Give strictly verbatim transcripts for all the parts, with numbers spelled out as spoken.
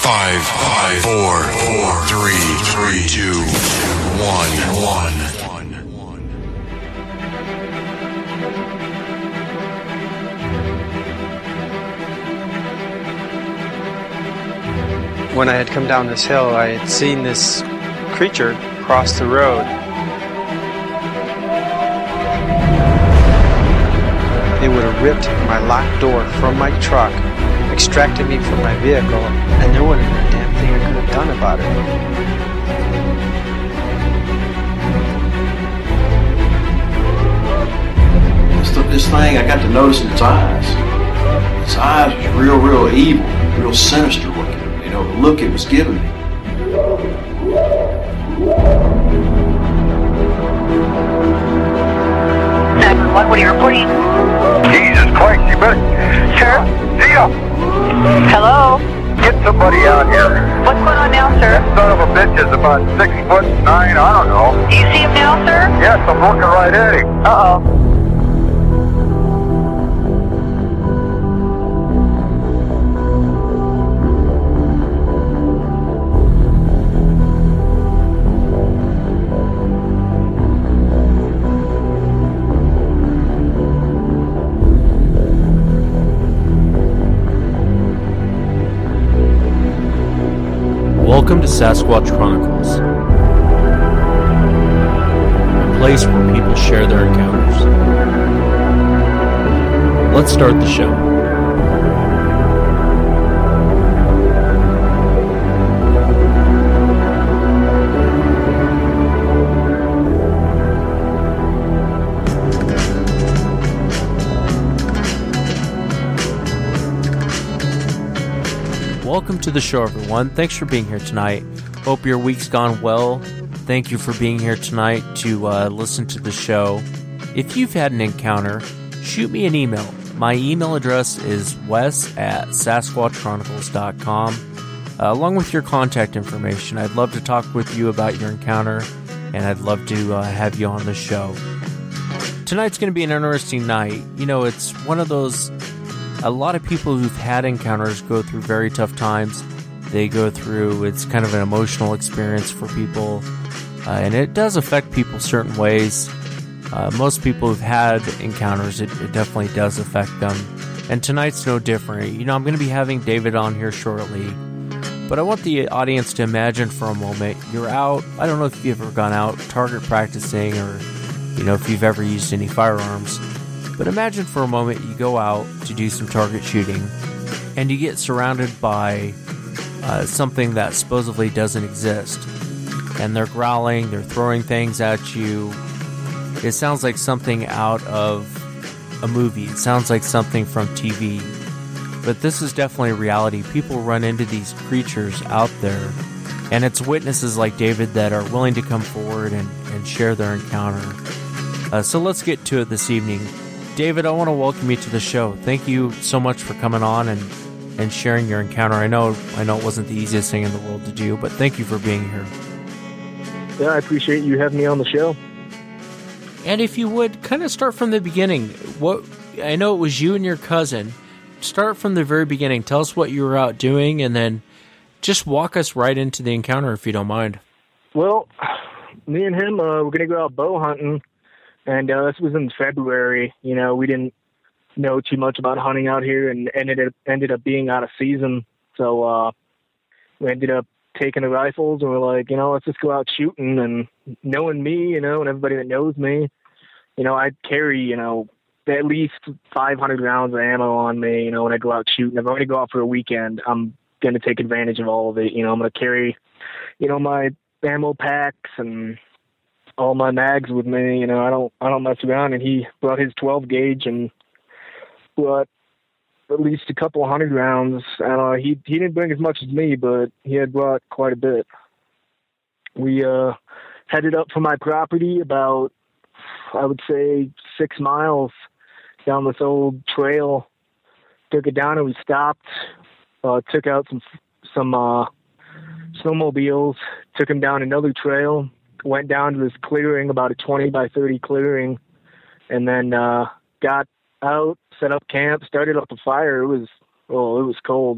Five, five, four, four, three, three, two, one, one. When I had come down this hill, I had seen this creature cross the road. It would have ripped my locked door from my truck, extracted me from my vehicle, and there wasn't a damn thing I could have done about it. This, this thing, I got to notice in its eyes. Its eyes was real, real evil, real sinister looking. You know, the look it was giving me. What, what are you reporting? Jesus Christ, you better... Sheriff, Zia! Hello? Get somebody out here. What's going on now, sir? That son of a bitch is about six foot nine, I don't know. Do you see him now, sir? Yes, I'm looking right at him. Uh-oh. Welcome to Sasquatch Chronicles, a place where people share their encounters. Let's start the show. Welcome to the show, everyone. Thanks for being here tonight. Hope your week's gone well. Thank you for being here tonight to uh, listen to the show. If you've had an encounter, shoot me an email. My email address is wes at sasquatch chronicles dot com. Uh, along with your contact information, I'd love to talk with you about your encounter, and I'd love to uh, have you on the show. Tonight's going to be an interesting night. You know, it's one of those... A lot of people who've had encounters go through very tough times. They go through, it's kind of an emotional experience for people, uh, and it does affect people certain ways. Uh, most people who've had encounters, it, it definitely does affect them. And tonight's no different. You know, I'm going to be having David on here shortly, but I want the audience to imagine for a moment, you're out, I don't know if you've ever gone out target practicing or, you know, if you've ever used any firearms. But imagine for a moment you go out to do some target shooting and you get surrounded by uh, something that supposedly doesn't exist. And they're growling, they're throwing things at you. It sounds like something out of a movie. It sounds like something from T V. But this is definitely reality. People run into these creatures out there. And it's witnesses like David that are willing to come forward and, and share their encounter. Uh, so let's get to it this evening. David, I want to welcome you to the show. Thank you so much for coming on and, and sharing your encounter. I know I know it wasn't the easiest thing in the world to do, but thank you for being here. Yeah, I appreciate you having me on the show. And if you would, kind of start from the beginning. What I know it was you and your cousin. Start from the very beginning. Tell us what you were out doing, and then just walk us right into the encounter, if you don't mind. Well, me and him, uh, we're going to go out bow hunting. And uh, this was in February. You know, we didn't know too much about hunting out here, and ended up, ended up being out of season. So uh, we ended up taking the rifles, and we're like, you know, let's just go out shooting. And knowing me, you know, and everybody that knows me, you know, I carry, you know, at least five hundred rounds of ammo on me, you know, when I go out shooting. If I'm going to go out for a weekend, I'm going to take advantage of all of it. You know, I'm going to carry, you know, my ammo packs and all my mags with me. You know, I don't, I don't mess around. And he brought his twelve gauge and brought at least a couple hundred rounds. Uh, he, he didn't bring as much as me, but he had brought quite a bit. We, uh, headed up from my property about, I would say six miles down this old trail, took it down and we stopped, uh, took out some, some, uh, snowmobiles, took him down another trail, went down to this clearing, about a twenty by thirty clearing, and then uh, got out, set up camp, started up a fire. It was, well, it was cold,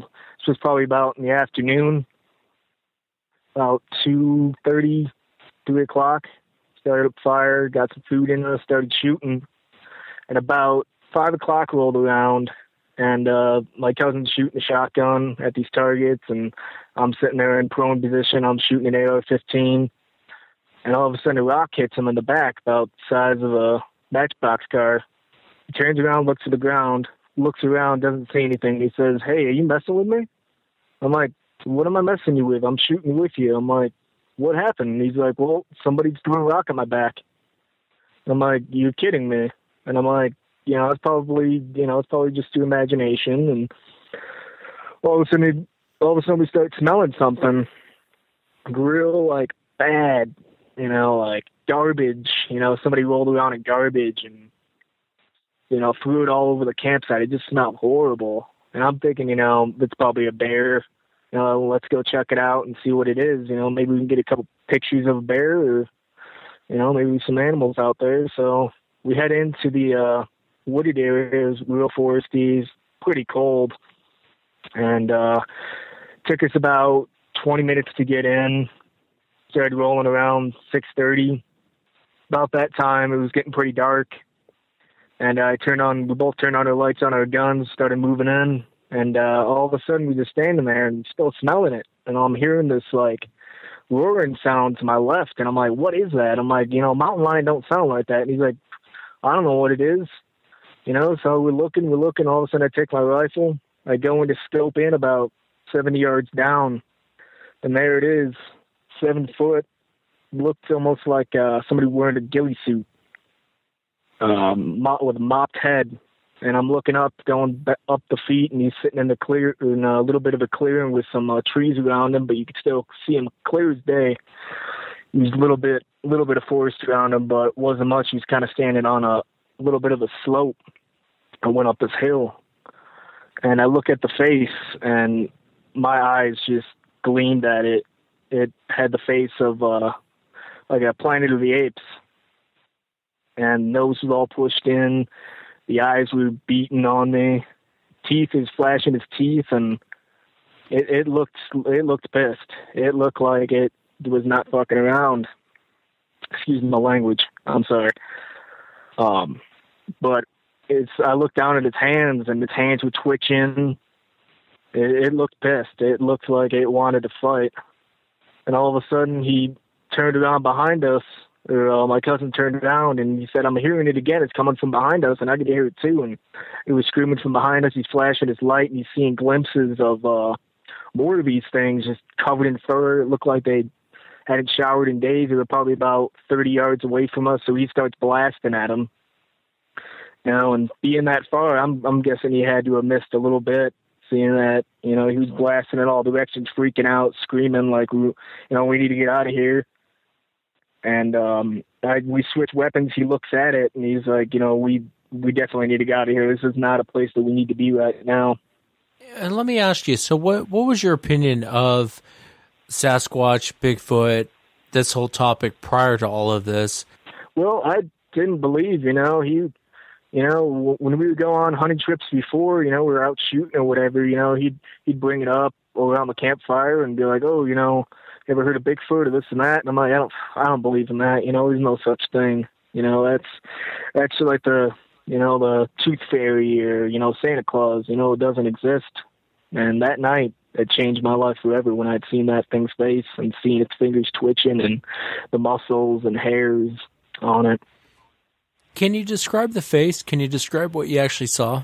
This was probably about in the afternoon, about two thirty, three o'clock. Started up fire, got some food in us, started shooting. And about five o'clock rolled around, and uh, my cousin's shooting a shotgun at these targets, and I'm sitting there in prone position. I'm shooting an A R fifteen, and all of a sudden a rock hits him in the back, about the size of a Matchbox car. He turns around, looks at the ground, looks around, doesn't say anything. He says, "Hey, are you messing with me?" I'm like, "What am I messing you with? I'm shooting with you." I'm like, "What happened?" And he's like, "Well, somebody threw a rock at my back." I'm like, "You're kidding me." And I'm like, you know, it's probably, you know, it's probably just through imagination. And all of a sudden, all of a sudden we start smelling something real, like, bad, you know, like garbage. You know, somebody rolled around in garbage and, you know, threw it all over the campsite. It just smelled horrible. And I'm thinking, you know, it's probably a bear. You know, let's go check it out and see what it is. You know, maybe we can get a couple pictures of a bear, or, you know, maybe some animals out there. So we head into the uh, wooded areas, real foresty, pretty cold. And uh, took us about twenty minutes to get in. Started rolling around six thirty. About that time, it was getting pretty dark. And I turned on, we both turned on our lights on our guns, started moving in. And uh, all of a sudden, we just standing there and still smelling it. And I'm hearing this, like, roaring sound to my left. And I'm like, "What is that?" I'm like, you know, mountain lion don't sound like that. And he's like, "I don't know what it is." You know, so we're looking, we're looking. All of a sudden, I take my rifle. I go into scope in about seventy yards down. And there it is, seven foot. Looked almost like uh, somebody wearing a ghillie suit um, mop, with a mopped head. And I'm looking up, going up the feet, and he's sitting in the clear, in a little bit of a clearing with some uh, trees around him, but you could still see him clear as day. He was a little bit, a little bit of forest around him, but wasn't much. He was kind of standing on a little bit of a slope. I went up this hill, and I look at the face, and my eyes just gleamed at it. It had the face of uh, like a Planet of the Apes, and nose was all pushed in. The eyes were beating on me. Teeth is flashing his teeth, and it, it looked it looked pissed. It looked like it was not fucking around. Excuse my language. I'm sorry. Um, but it's I looked down at his hands, and his hands were twitching. It, it looked pissed. It looked like it wanted to fight. And all of a sudden, he turned around behind us. Or, uh, my cousin turned around, and he said, "I'm hearing it again. It's coming from behind us," and I could hear it too. And it was screaming from behind us. He's flashing his light, and he's seeing glimpses of uh, more of these things just covered in fur. It looked like they hadn't showered in days. They were probably about thirty yards away from us, so he starts blasting at them. You know, and being that far, I'm I'm guessing he had to have missed a little bit, seeing that, you know, he was blasting in all directions, freaking out, screaming like, you know, "We need to get out of here." And um, I, we switch weapons. He looks at it, and he's like, you know, we we definitely need to get out of here. This is not a place that we need to be right now. And let me ask you, so what what was your opinion of Sasquatch, Bigfoot, this whole topic prior to all of this? Well, I didn't believe, you know, he, you know, when we would go on hunting trips before, you know, we were out shooting or whatever, you know, he'd he'd bring it up around the campfire and be like, "Oh, you know, ever heard of Bigfoot or this and that?" And I'm like, I don't, I don't believe in that. You know, there's no such thing. You know, that's, that's like the, you know, the tooth fairy or, you know, Santa Claus, you know, it doesn't exist. And that night, it changed my life forever when I'd seen that thing's face and seen its fingers twitching and the muscles and hairs on it. Can you describe the face? Can you describe what you actually saw?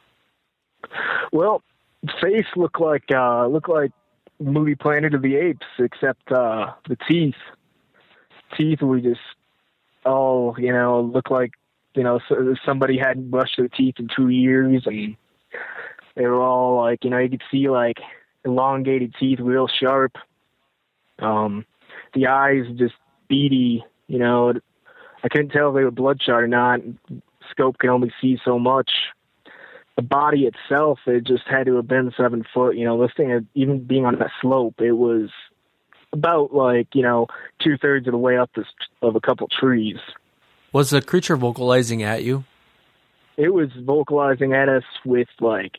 Well, the face looked like, uh, looked like, movie Planet of the Apes, except uh, the teeth. Teeth were just all, you know, looked like, you know, somebody hadn't brushed their teeth in two years, and they were all like, you know, you could see like elongated teeth, real sharp. Um, the eyes just beady, you know. I couldn't tell if they were bloodshot or not. Scope could only see so much. The body itself, it just had to have been seven foot. You know, this thing, even being on that slope, it was about like, you know, two thirds of the way up this of a couple trees. Was the creature vocalizing at you? It was vocalizing at us with like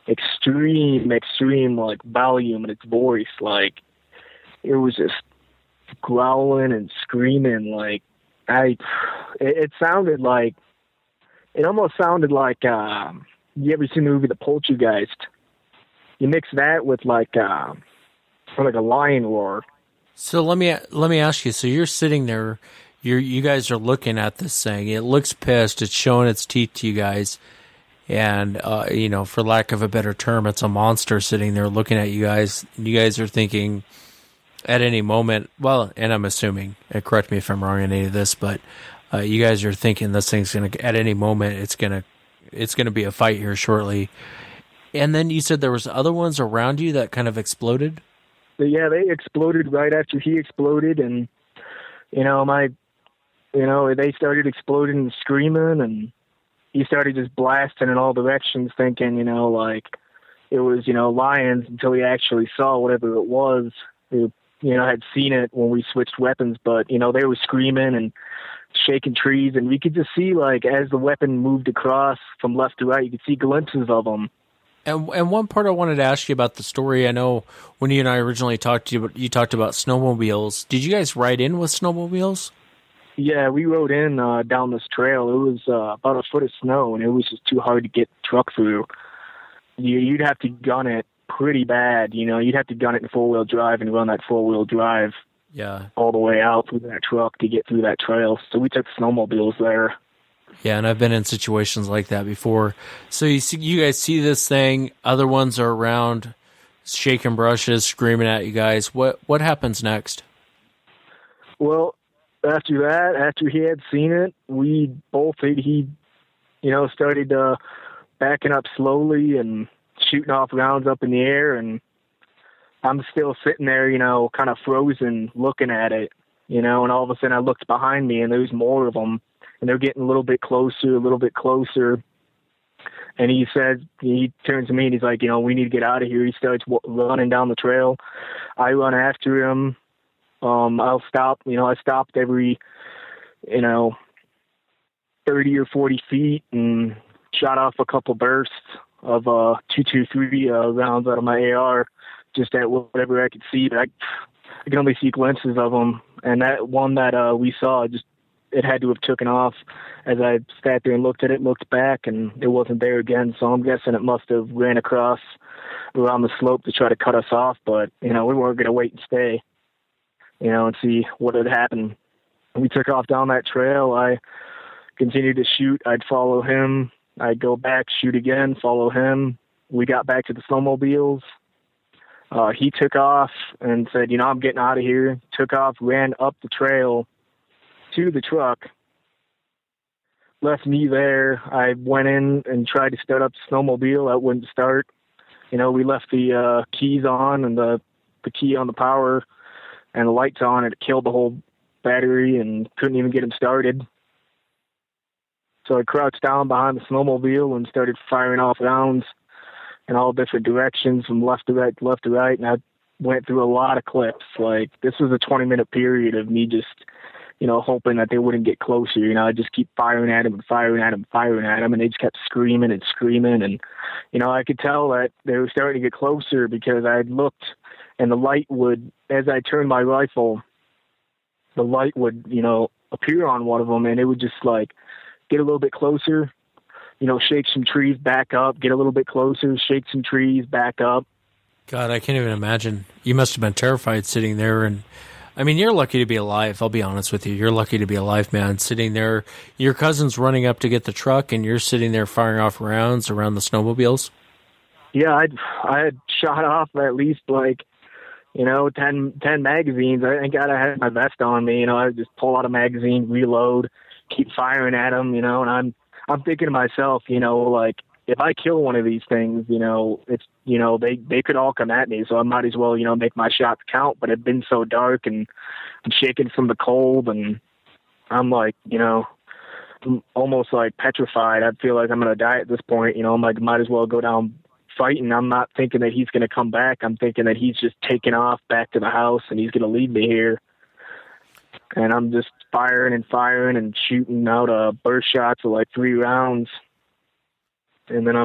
extreme, extreme like volume in its voice. Like it was just growling and screaming. Like I, it, it sounded like it almost sounded like um, you ever seen the movie The Poltergeist? You mix that with like uh, like a lion roar. So let me let me ask you. So you're sitting there, you you guys are looking at this thing. It looks pissed. It's showing its teeth to you guys, and uh, you know, for lack of a better term, it's a monster sitting there looking at you guys. You guys are thinking at any moment. Well, and I'm assuming. And correct me if I'm wrong on any of this, but uh, you guys are thinking this thing's gonna at any moment it's gonna it's gonna be a fight here shortly. And then you said there was other ones around you that kind of exploded? But yeah, they exploded right after he exploded, and, you know, my, you know, they started exploding and screaming, and he started just blasting in all directions, thinking, you know, like it was, you know, lions, until he actually saw whatever it was. He, you know, had seen it when we switched weapons, but, you know, they were screaming and shaking trees, and we could just see, like, as the weapon moved across from left to right, you could see glimpses of them. And and one part I wanted to ask you about the story. I know when you and I originally talked to you, you talked about snowmobiles. Did you guys ride in with snowmobiles? Yeah, we rode in uh, down this trail. It was uh, about a foot of snow, and it was just too hard to get the truck through. You, you'd have to gun it pretty bad. You know, you'd have to gun it in four-wheel drive and run that four-wheel drive yeah, all the way out through that truck to get through that trail. So we took snowmobiles there. Yeah, and I've been in situations like that before. So you see, you guys see this thing. Other ones are around, shaking brushes, screaming at you guys. What what happens next? Well, after that, after he had seen it, we both he, you know, started uh, backing up slowly and shooting off rounds up in the air, and I'm still sitting there, you know, kind of frozen, looking at it, you know. And all of a sudden, I looked behind me, and there was more of them. And they're getting a little bit closer, a little bit closer. And he says, he turns to me and he's like, you know, we need to get out of here. He starts w- running down the trail. I run after him. Um, I'll stop, you know, I stopped every, you know, thirty or forty feet and shot off a couple bursts of uh, two twenty-three uh, rounds out of my A R, just at whatever I could see. But I, I can only see glimpses of them. And that one that uh, we saw, just, it had to have taken off. As I sat there and looked at it, looked back, and it wasn't there again. So I'm guessing it must have ran across around the slope to try to cut us off. But, you know, we weren't going to wait and stay, you know, and see what had happened. We took off down that trail. I continued to shoot. I'd follow him. I'd go back, shoot again, follow him. We got back to the snowmobiles. Uh, he took off and said, you know, I'm getting out of here. Took off, ran up the trail to the truck, left me there. I went in and tried to start up the snowmobile. That wouldn't start. You know, we left the uh, keys on and the, the key on the power and the lights on, and it killed the whole battery and couldn't even get them started. So I crouched down behind the snowmobile and started firing off rounds in all different directions from left to right, left to right. And I went through a lot of clips. Like, this was a twenty minute period of me just, you know, hoping that they wouldn't get closer. You know, I just keep firing at them and firing at them, firing at them, and they just kept screaming and screaming. And, you know, I could tell that they were starting to get closer because I had looked, and the light would, as I turned my rifle, the light would, you know, appear on one of them, and it would just, like, get a little bit closer, you know, shake some trees, back up, get a little bit closer, shake some trees, back up. God, I can't even imagine. You must have been terrified sitting there. And I mean, you're lucky to be alive. I'll be honest with you. You're lucky to be alive, man. Sitting there, your cousin's running up to get the truck, and you're sitting there firing off rounds around the snowmobiles. Yeah, I I had shot off at least like, you know, ten, ten magazines. I thank God I had my vest on me. You know, I would just pull out a magazine, reload, keep firing at them. You know, and I'm I'm thinking to myself, you know, like, if I kill one of these things, you know, it's, you know, they, they could all come at me. So I might as well, you know, make my shots count. But it's been so dark and I'm shaking from the cold, and I'm like, you know, I'm almost like petrified. I feel like I'm going to die at this point. You know, I'm like, might as well go down fighting. I'm not thinking that he's going to come back. I'm thinking that he's just taking off back to the house and he's going to leave me here. And I'm just firing and firing and shooting out uh, burst shots of like three rounds. And then I'm,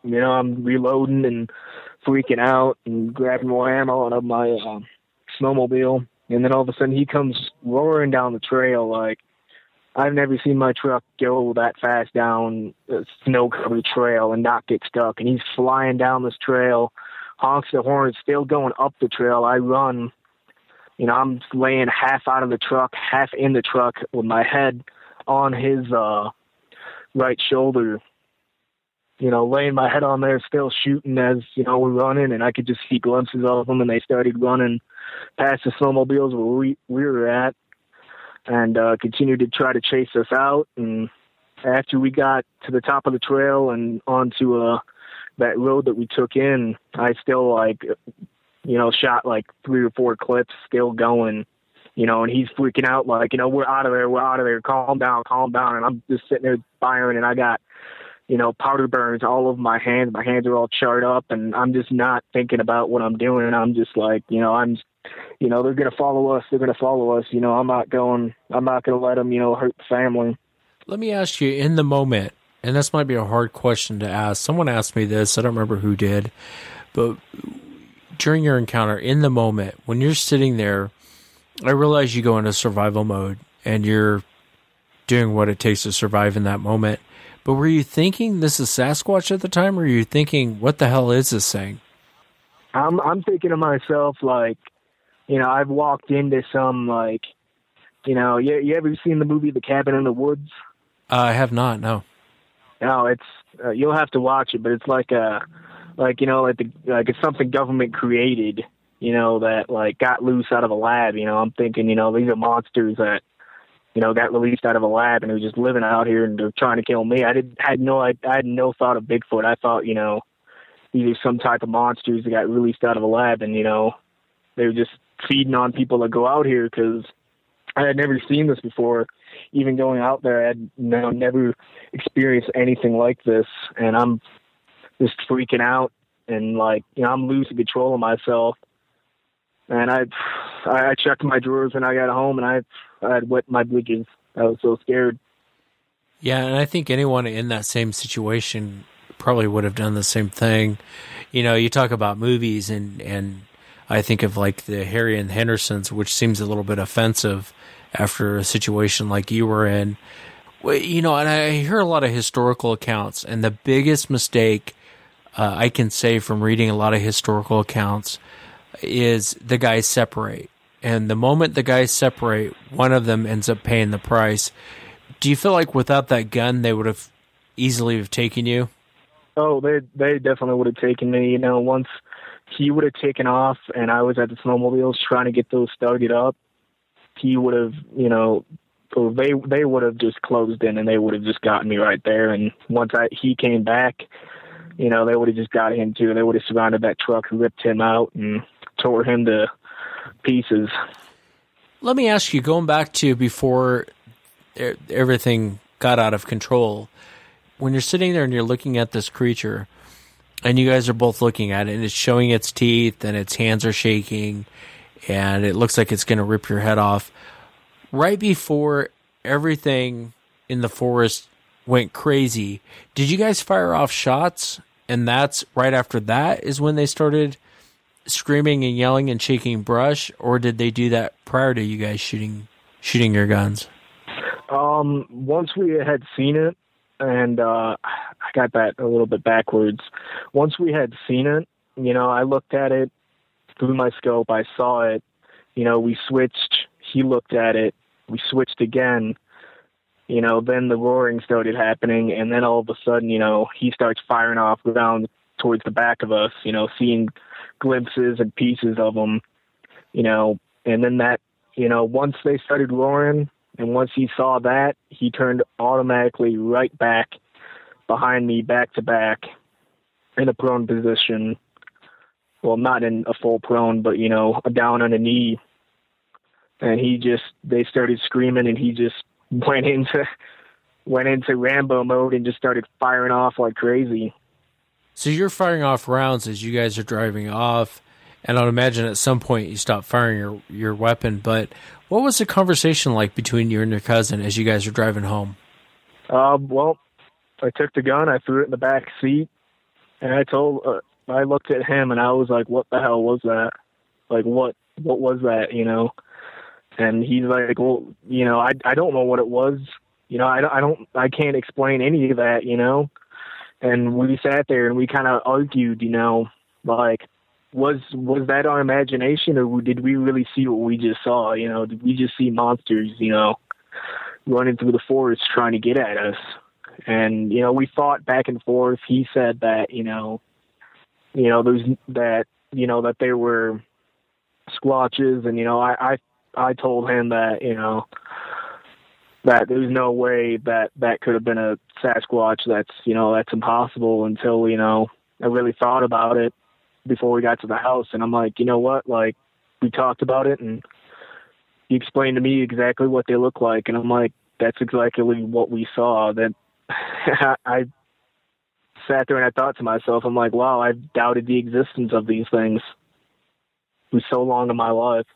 you know, I'm reloading and freaking out and grabbing more ammo out of my uh, snowmobile. And then all of a sudden he comes roaring down the trail. Like, I've never seen my truck go that fast down a snow-covered trail and not get stuck. And he's flying down this trail, honks the horn, still going up the trail. I run. You know, I'm laying half out of the truck, half in the truck with my head on his uh, right shoulder. You know, laying my head on there, still shooting as, you know, we're running, and I could just see glimpses of them, and they started running past the snowmobiles where we, we were at, and uh, continued to try to chase us out. And after we got to the top of the trail and onto uh, that road that we took in, I still, like, you know, shot like three or four clips, still going, you know, and he's freaking out like, you know, we're out of there, we're out of there, calm down, calm down. And I'm just sitting there firing, and I got, you know, powder burns all over my hands. My hands are all charred up, and I'm just not thinking about what I'm doing. And I'm just like, you know, I'm, you know, they're going to follow us. They're going to follow us. You know, I'm not going, I'm not going to let them, you know, hurt the family. Let me ask you, in the moment, and this might be a hard question to ask. Someone asked me this. I don't remember who did, but during your encounter, in the moment, when you're sitting there, I realize you go into survival mode and you're doing what it takes to survive in that moment. But were you thinking this is Sasquatch at the time, or were you thinking, what the hell is this thing? I'm I'm thinking to myself, like, you know, I've walked into some, like, you know, you, you ever seen the movie The Cabin in the Woods? Uh, I have not, no. No, it's, uh, you'll have to watch it, but it's like a, like, you know, like, the, like it's something government created, you know, that, like, got loose out of a lab. You know, I'm thinking, you know, these are monsters that, you know, got released out of a lab and were just living out here and they're trying to kill me. I did had no I, I had no thought of Bigfoot. I thought, you know, these are some type of monsters that got released out of a lab, and, you know, they were just feeding on people that go out here, because I had never seen this before. Even going out there, I had, you know, never experienced anything like this, and I'm just freaking out, and, like, you know, I'm losing control of myself. And I, I checked my drawers when I got home, and I, I had wet my bridges. I was so scared. Yeah, and I think anyone in that same situation probably would have done the same thing. You know, you talk about movies, and, and I think of, like, the Harry and Hendersons, which seems a little bit offensive after a situation like you were in. You know, and I hear a lot of historical accounts, and the biggest mistake uh, I can say from reading a lot of historical accounts is the guys separate. And the moment the guys separate, one of them ends up paying the price. Do you feel like without that gun, they would have easily have taken you? Oh, they they definitely would have taken me. You know, once he would have taken off and I was at the snowmobiles trying to get those started up, he would have, you know, they they would have just closed in and they would have just gotten me right there. And once I he came back, you know, they would have just got him too. They would have surrounded that truck, ripped him out, and tore him to pieces. Let me ask you, going back to before everything got out of control, when you're sitting there and you're looking at this creature, and you guys are both looking at it, and it's showing its teeth, and its hands are shaking, and it looks like it's going to rip your head off, right before everything in the forest went crazy, did you guys fire off shots? And that's right after that is when they started screaming and yelling and shaking brush, or did they do that prior to you guys shooting shooting your guns? Um, once we had seen it, and uh, I got that a little bit backwards. Once we had seen it, you know, I looked at it through my scope. I saw it. You know, we switched. He looked at it. We switched again. You know, then the roaring started happening, and then all of a sudden, you know, he starts firing off around towards the back of us, you know, seeing glimpses and pieces of them, you know, and then that, you know, once they started roaring, and once he saw that, he turned automatically right back behind me, back to back, in a prone position. Well, not in a full prone, but, you know, down on a knee. And he just, they started screaming, and he just went into, went into Rambo mode and just started firing off like crazy. So you're firing off rounds as you guys are driving off, and I'd imagine at some point you stop firing your, your weapon, but what was the conversation like between you and your cousin as you guys are driving home? Uh, well, I took the gun, I threw it in the back seat, And I told, uh, I looked at him and I was like, what the hell was that? Like, what, what was that, you know? And he's like, well, you know, I, I don't know what it was. You know, I don't, I don't, I can't explain any of that, you know? And we sat there and we kind of argued, you know, like, was, was that our imagination, or did we really see what we just saw? You know, did we just see monsters, you know, running through the forest trying to get at us? And, you know, we fought back and forth. He said that, you know, you know, there's that, you know, that there were squatches, and, you know, I, I, I told him that, you know, that there's no way that that could have been a Sasquatch. That's, you know, that's impossible, until, you know, I really thought about it before we got to the house. And I'm like, you know what, like, we talked about it and he explained to me exactly what they look like. And I'm like, that's exactly what we saw. That I sat there and I thought to myself, I'm like, wow, I've doubted the existence of these things for so long in my life.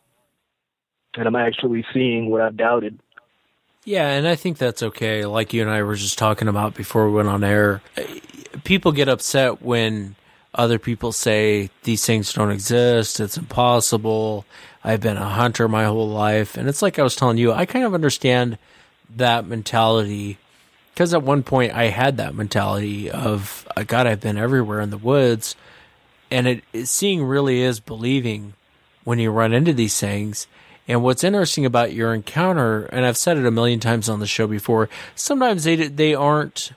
And I'm actually seeing what I've doubted. Yeah, and I think that's okay. Like you and I were just talking about before we went on air, people get upset when other people say these things don't exist, it's impossible, I've been a hunter my whole life. And it's like I was telling you, I kind of understand that mentality, because at one point I had that mentality of, God, I've been everywhere in the woods. And it, it seeing really is believing when you run into these things. And what's interesting about your encounter, and I've said it a million times on the show before, sometimes they they aren't,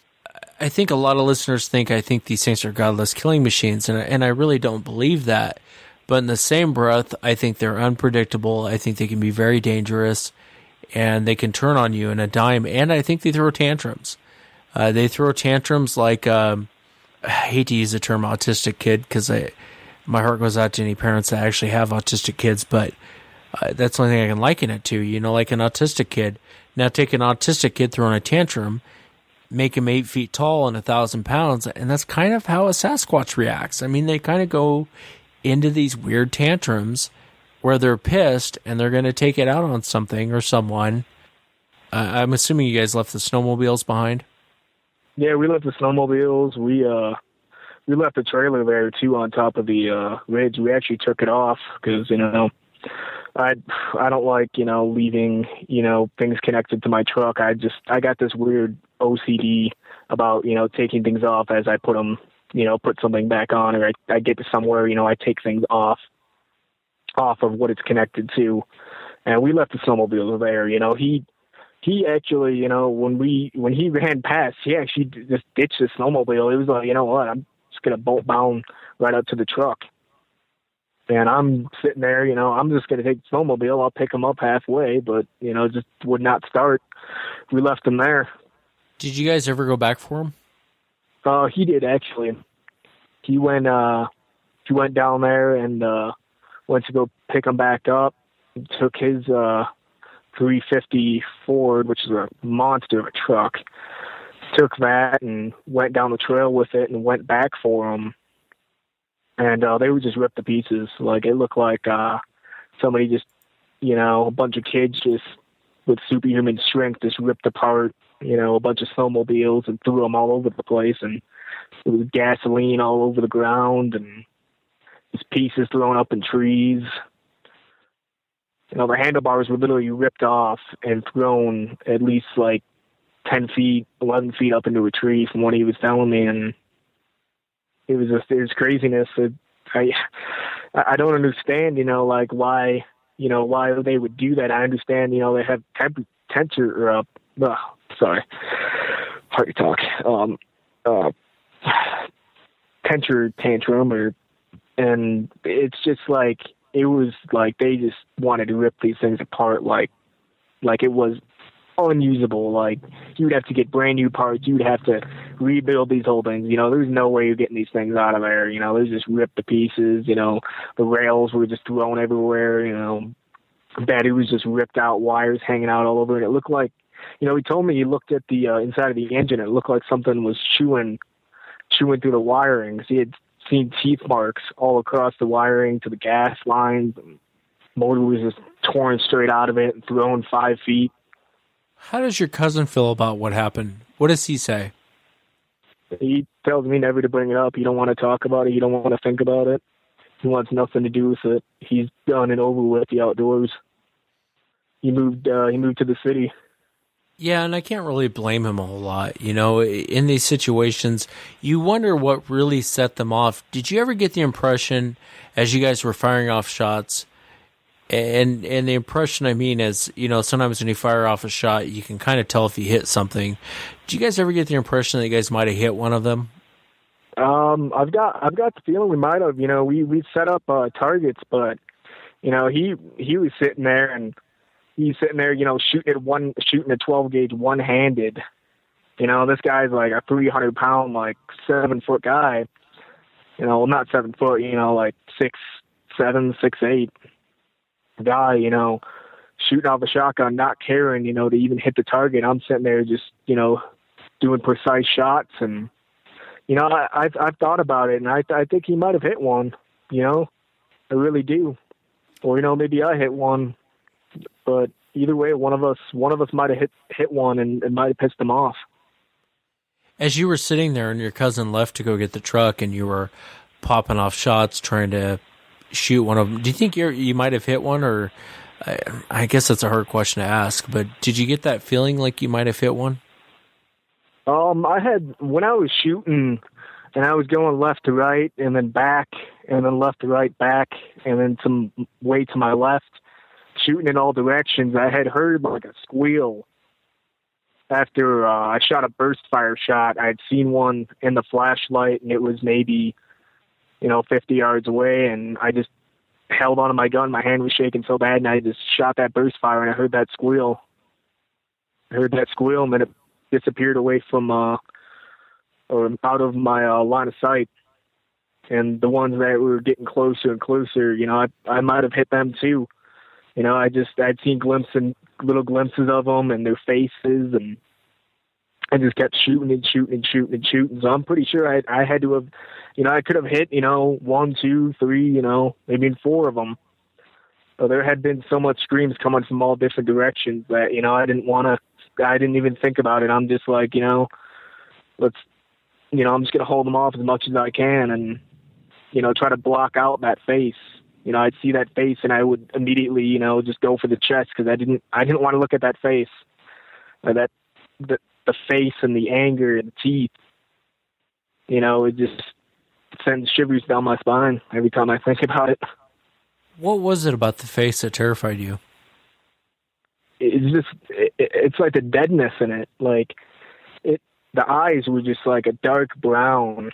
I think a lot of listeners think I think these things are godless killing machines, and, and I really don't believe that. But in the same breath, I think they're unpredictable. I think they can be very dangerous, and they can turn on you in a dime. And I think they throw tantrums. Uh, they throw tantrums like, um, I hate to use the term autistic kid, because my heart goes out to any parents that actually have autistic kids, but Uh, that's the only thing I can liken it to, you know, like an autistic kid. Now take an autistic kid throwing a tantrum, make him eight feet tall and a thousand pounds, and that's kind of how a Sasquatch reacts. I mean, they kind of go into these weird tantrums where they're pissed and they're going to take it out on something or someone. Uh, I'm assuming you guys left the snowmobiles behind? Yeah, we left the snowmobiles. We, uh, we left the trailer there, too, on top of the uh, ridge. We actually took it off because, you know, I I don't like, you know, leaving, you know, things connected to my truck. I just, I got this weird O C D about, you know, taking things off as I put them, you know, put something back on, or I, I get to somewhere, you know, I take things off, off of what it's connected to. And we left the snowmobile there, you know, he, he actually, you know, when we, when he ran past, he actually just ditched the snowmobile. It was like, you know what, I'm just going to bolt down right up to the truck. And I'm sitting there, you know, I'm just going to take the snowmobile. I'll pick him up halfway, but, you know, just would not start. We left him there. Did you guys ever go back for him? Uh, he did, actually. He went, uh, he went down there and, uh, went to go pick him back up. He took his, uh, three fifty Ford, which is a monster of a truck. Took that and went down the trail with it and went back for him. And uh, they were just ripped to pieces. Like, it looked like uh, somebody just, you know, a bunch of kids just with superhuman strength just ripped apart, you know, a bunch of snowmobiles and threw them all over the place. And there was gasoline all over the ground and just pieces thrown up in trees. You know, the handlebars were literally ripped off and thrown at least like ten feet, eleven feet up into a tree from what he was telling me. And it was just, it was craziness. It, I, I don't understand, you know, like why, you know, why they would do that. I understand, you know, they have temp, temperature, uh, uh, sorry, hard to talk, um, uh, temper tantrum, or, and it's just like, it was like, they just wanted to rip these things apart. Like, like it was unusable. Like, you would have to get brand new parts. You would have to rebuild these whole things. You know, there's no way you're getting these things out of there. You know, they're just ripped to pieces. You know, the rails were just thrown everywhere. You know, battery was just ripped out, wires hanging out all over. And it looked like, you know, he told me he looked at the uh, inside of the engine. It looked like something was chewing, chewing through the wiring. He had seen teeth marks all across the wiring to the gas lines. And motor was just torn straight out of it and thrown five feet. How does your cousin feel about what happened? What does he say? He tells me never to bring it up. He don't want to talk about it. He don't want to think about it. He wants nothing to do with it. He's done and over with the outdoors. He moved. Uh, he moved to the city. Yeah, and I can't really blame him a whole lot. You know, in these situations, you wonder what really set them off. Did you ever get the impression, as you guys were firing off shots, and and the impression I mean is, you know, sometimes when you fire off a shot, you can kind of tell if you hit something. Did you guys ever get the impression that you guys might have hit one of them? Um, I've got I've got the feeling we might have. You know, we we set up uh, targets, but you know, he he was sitting there and. He's sitting there, you know, shooting at one, shooting a twelve gauge one handed. You know, this guy's like a three hundred pound, like seven foot guy. You know, well, not seven foot, you know, like six, seven, six, eight guy. You know, shooting off a shotgun, not caring, you know, to even hit the target. I'm sitting there just, you know, doing precise shots, and you know, I, I've I've thought about it, and I I think he might have hit one. You know, I really do. Or you know, maybe I hit one. But either way, one of us one of us might have hit hit one and it might have pissed him off. As you were sitting there and your cousin left to go get the truck and you were popping off shots trying to shoot one of them, do you think you you might have hit one? Or I, I guess that's a hard question to ask, but did you get that feeling like you might have hit one? Um, I had, when I was shooting and I was going left to right and then back and then left to right back and then some way to my left, shooting in all directions, I had heard like a squeal after uh, I shot a burst fire shot. I had seen one in the flashlight, and it was maybe, you know, fifty yards away, and I just held onto my gun. My hand was shaking so bad, and I just shot that burst fire, and I heard that squeal. I heard that squeal, and then it disappeared away from, uh, or out of my uh, line of sight. And the ones that were getting closer and closer, you know, I, I might have hit them too. You know, I just, I'd seen glimpses, little glimpses of them and their faces, and I just kept shooting and shooting and shooting and shooting. So I'm pretty sure I, I had to have, you know, I could have hit, you know, one, two, three, you know, maybe four of them. So there had been so much screams coming from all different directions that, you know, I didn't want to, I didn't even think about it. I'm just like, you know, let's, you know, I'm just going to hold them off as much as I can and, you know, try to block out that face. You know, I'd see that face and I would immediately, you know, just go for the chest because I didn't, I didn't want to look at that face. Uh, that the the face and the anger and the teeth. You know, it just sends shivers down my spine every time I think about it. What was it about the face that terrified you? It's just, it, it's like the deadness in it. Like it, the eyes were just like a dark brown,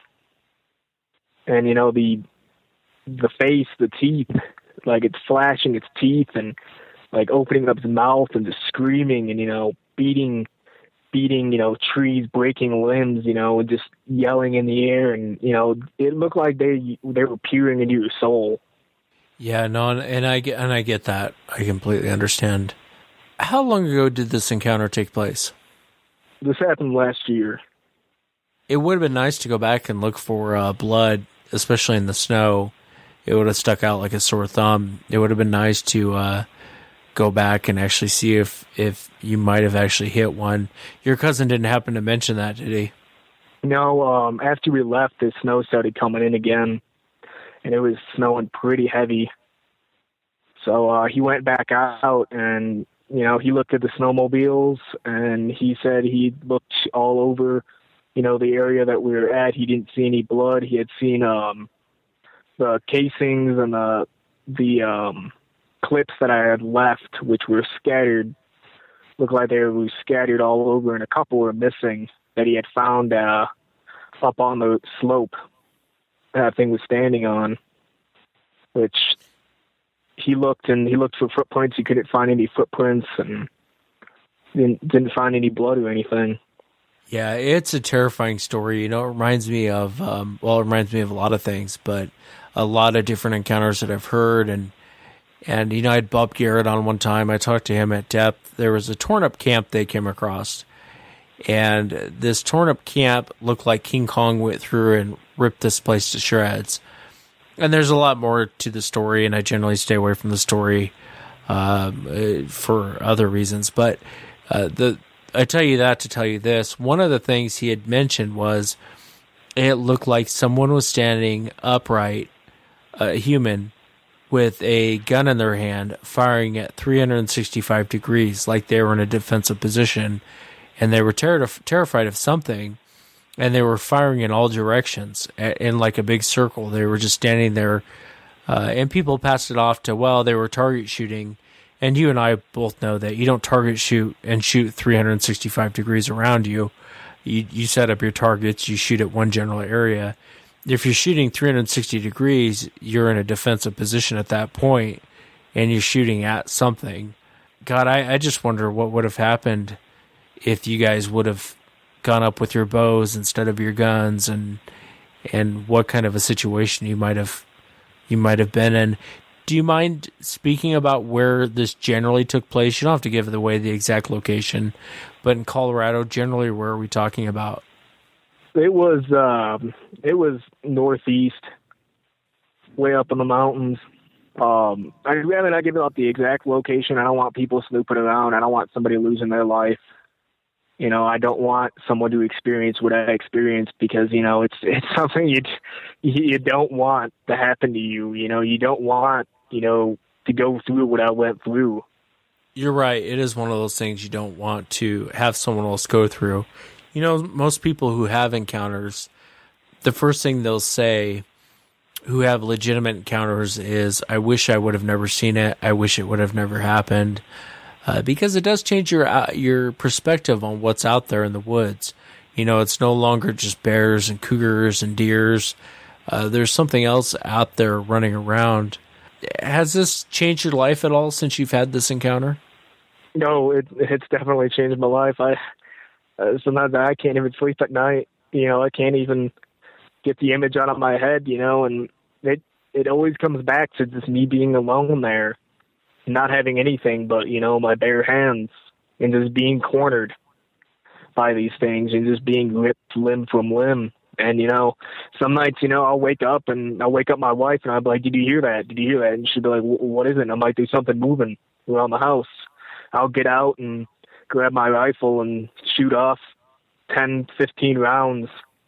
and you know the. the face, the teeth, like it's flashing its teeth and like opening up its mouth and just screaming and, you know, beating, beating, you know, trees, breaking limbs, you know, and just yelling in the air. And, you know, it looked like they, they were peering into your soul. Yeah, no, and I get, and I get that. I completely understand. How long ago did this encounter take place? This happened last year. It would have been nice to go back and look for uh, blood, especially in the snow. It would have stuck out like a sore thumb. It would have been nice to uh, go back and actually see if, if you might have actually hit one. Your cousin didn't happen to mention that, did he? No, um, after we left, the snow started coming in again, and it was snowing pretty heavy. So uh, he went back out, and, you know, he looked at the snowmobiles, and he said he looked all over, you know, the area that we were at. He didn't see any blood. He had seen... Um, the casings and the the um, clips that I had left, which were scattered, looked like they were scattered all over, and a couple were missing that he had found uh, up on the slope that thing was standing on, which he looked and he looked for footprints. He couldn't find any footprints and didn't, didn't find any blood or anything. Yeah, it's a terrifying story. You know, it reminds me of, um, well, it reminds me of a lot of things, but a lot of different encounters that I've heard. And, and you know, I had Bob Garrett on one time. I talked to him at depth. There was a torn-up camp they came across. And this torn-up camp looked like King Kong went through and ripped this place to shreds. And there's a lot more to the story, and I generally stay away from the story um, for other reasons. But uh, the I tell you that to tell you this. One of the things he had mentioned was it looked like someone was standing upright, a human, with a gun in their hand, firing at three hundred sixty-five degrees, like they were in a defensive position, and they were ter- terrified of something, and they were firing in all directions, in like a big circle. They were just standing there, uh, and people passed it off to, well, they were target shooting, and you and I both know that you don't target shoot and shoot three hundred sixty-five degrees around you. You, you set up your targets, you shoot at one general area. If you're shooting three hundred sixty degrees, you're in a defensive position at that point, and you're shooting at something. God, I, I just wonder what would have happened if you guys would have gone up with your bows instead of your guns, and and what kind of a situation you might have you might have been in. Do you mind speaking about where this generally took place? You don't have to give away the exact location, but in Colorado, generally, where are we talking about? It was um, it was northeast, way up in the mountains. Um, I'd rather not give out the exact location. I don't want people snooping around. I don't want somebody losing their life. You know, I don't want someone to experience what I experienced, because, you know, it's it's something you you don't want to happen to you. You know, you don't want, you know, to go through what I went through. You're right. It is one of those things you don't want to have someone else go through. You know, most people who have encounters, the first thing they'll say, who have legitimate encounters, is, I wish I would have never seen it. I wish it would have never happened. Uh, because it does change your uh, your perspective on what's out there in the woods. You know, it's no longer just bears and cougars and deers. Uh, there's something else out there running around. Has this changed your life at all since you've had this encounter? No, it, it's definitely changed my life. I uh, sometimes I can't even sleep at night. You know, I can't even get the image out of my head, you know, and it it always comes back to just me being alone there, not having anything but, you know, my bare hands, and just being cornered by these things and just being ripped limb from limb. And, you know, some nights, you know, I'll wake up and I'll wake up my wife and I'll be like, did you hear that? Did you hear that? And she'll be like, what is it? And I'm like, there's something moving around the house. I'll get out and grab my rifle and shoot off ten, fifteen rounds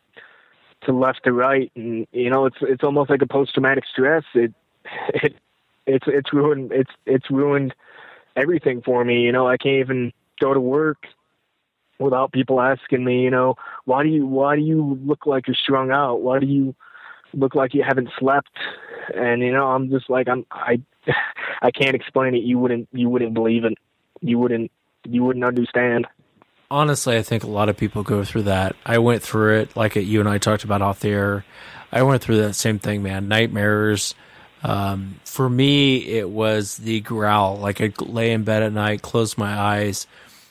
to left to right. And, you know, it's it's almost like a post-traumatic stress. It, it it's it's ruined it's it's ruined everything for me. You know, I can't even go to work without people asking me, you know, why do you why do you look like you're strung out? Why do you look like you haven't slept? And, you know, I'm just like, I'm I I can't explain it. You wouldn't you wouldn't believe it. You wouldn't you wouldn't understand. Honestly, I think a lot of people go through that. I went through it, like you and I talked about off the air. I went through that same thing, man. Nightmares. Um, for me, it was the growl. Like, I'd lay in bed at night, close my eyes,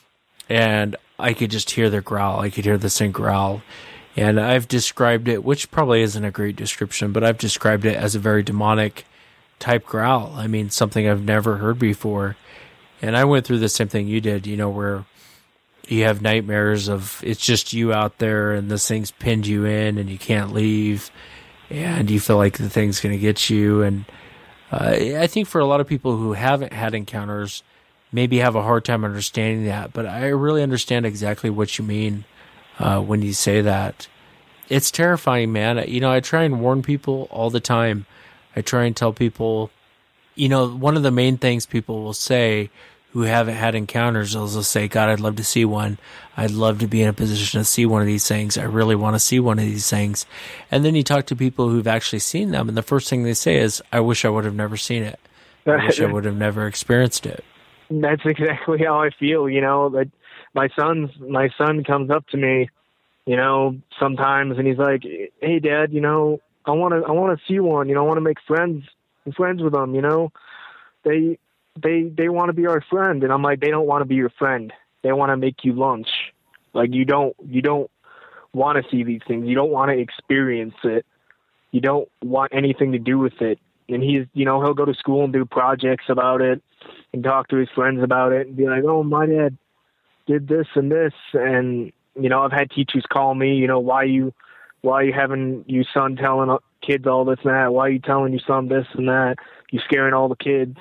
and I could just hear the growl. I could hear this thing growl. And I've described it, which probably isn't a great description, but I've described it as a very demonic type growl. I mean, something I've never heard before. And I went through the same thing you did, you know, where you have nightmares of it's just you out there and this thing's pinned you in and you can't leave, and you feel like the thing's going to get you. And uh, I think for a lot of people who haven't had encounters, maybe have a hard time understanding that, but I really understand exactly what you mean uh, when you say that. It's terrifying, man. You know, I try and warn people all the time. I try and tell people, you know, one of the main things people will say who haven't had encounters, they'll say, God, I'd love to see one. I'd love to be in a position to see one of these things. I really want to see one of these things. And then you talk to people who've actually seen them, and the first thing they say is, I wish I would have never seen it. I wish I would have never experienced it. That's exactly how I feel, you know, that my son's, my son comes up to me, you know, sometimes, and he's like, hey, Dad, you know, I want to, I want to see one, you know, I want to make friends, friends with them, you know, they, they, they want to be our friend. And I'm like, they don't want to be your friend. They want to make you lunch. Like, you don't, you don't want to see these things. You don't want to experience it. You don't want anything to do with it. And he's, you know, he'll go to school and do projects about it and talk to his friends about it and be like, oh, my dad did this and this. And, you know, I've had teachers call me, you know, why you, why are you having your son telling kids all this and that? Why are you telling your son this and that? You're scaring all the kids.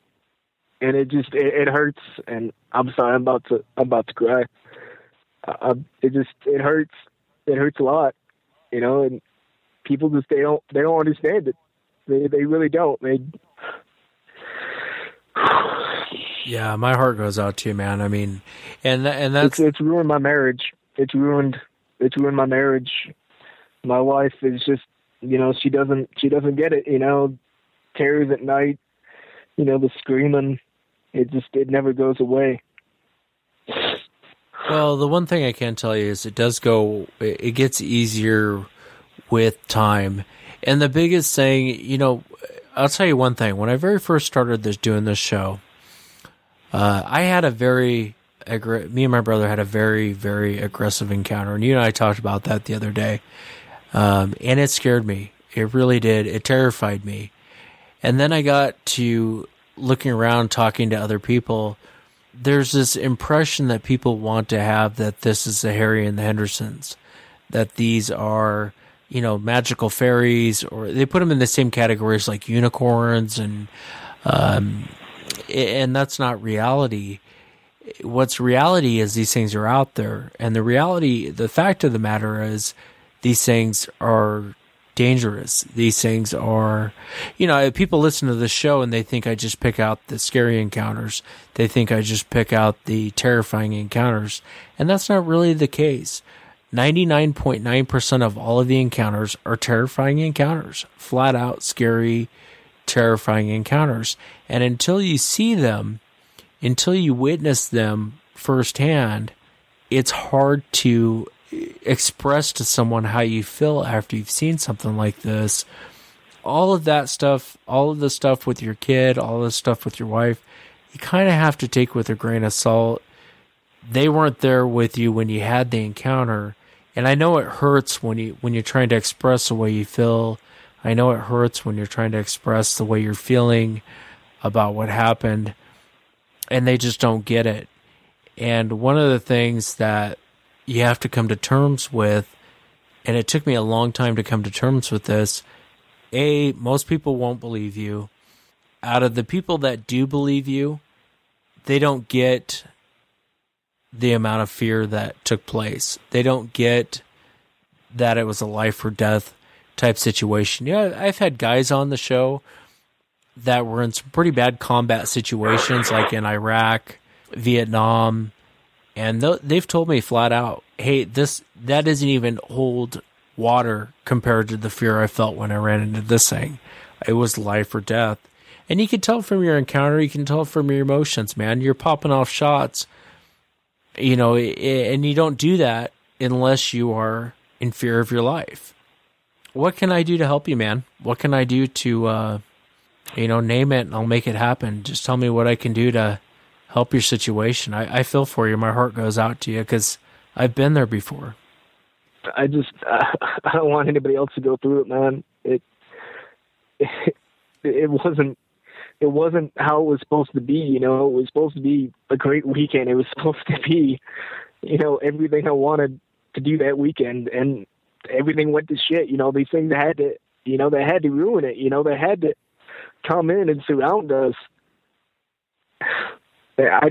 And it just, it, it hurts. And I'm sorry, I'm about to, I'm about to cry. I, it just, it hurts. It hurts a lot. you know, and people just, they don't, they don't understand it. They, they really don't. They, yeah, my heart goes out to you, man. I mean, and, and that's, it's, it's ruined my marriage. It's ruined, it's ruined my marriage. My wife is just, you know, she doesn't, she doesn't get it, you know, terrors at night, you know, the screaming, it just, it never goes away. Well, the one thing I can tell you is it does go, it gets easier with time. And the biggest thing, you know, I'll tell you one thing. When I very first started this, doing this show, uh, I had a very, aggr- me and my brother had a very, very aggressive encounter. And you and I talked about that the other day. Um, and it scared me. It really did. It terrified me. And then I got to looking around, talking to other people. There's this impression that people want to have that this is the Harry and the Hendersons, that these are, you know, magical fairies, or they put them in the same categories like unicorns, and um, and that's not reality. What's reality is these things are out there, and the reality, the fact of the matter is, these things are dangerous. These things are, you know, people listen to the show and they think I just pick out the scary encounters. They think I just pick out the terrifying encounters. And that's not really the case. ninety-nine point nine percent of all of the encounters are terrifying encounters. Flat out scary, terrifying encounters. And until you see them, until you witness them firsthand, it's hard to express to someone how you feel after you've seen something like this. All of that stuff, all of the stuff with your kid, all the stuff with your wife, you kind of have to take with a grain of salt. They weren't there with you when you had the encounter. And I know it hurts when you, when you're trying to express the way you feel. I know it hurts when you're trying to express the way you're feeling about what happened, and they just don't get it. And one of the things that you have to come to terms with, and it took me a long time to come to terms with this, A, most people won't believe you. Out of the people that do believe you, they don't get the amount of fear that took place. They don't get that it was a life or death type situation. Yeah, I've had guys on the show that were in some pretty bad combat situations, like in Iraq, Vietnam, and th- they've told me flat out, hey, this that doesn't even hold water compared to the fear I felt when I ran into this thing. It was life or death. And you can tell from your encounter, you can tell from your emotions, man. You're popping off shots, you know, and you don't do that unless you are in fear of your life. What can I do to help you, man? What can I do to, uh, you know, name it and I'll make it happen. Just tell me what I can do to help your situation. I, I feel for you. My heart goes out to you because I've been there before. I just, uh, I don't want anybody else to go through it, man. It, it, it wasn't, it wasn't how it was supposed to be. You know, it was supposed to be a great weekend. It was supposed to be, you know, everything I wanted to do that weekend, and everything went to shit. You know, these things had to, you know, they had to ruin it. You know, they had to come in and surround us. I,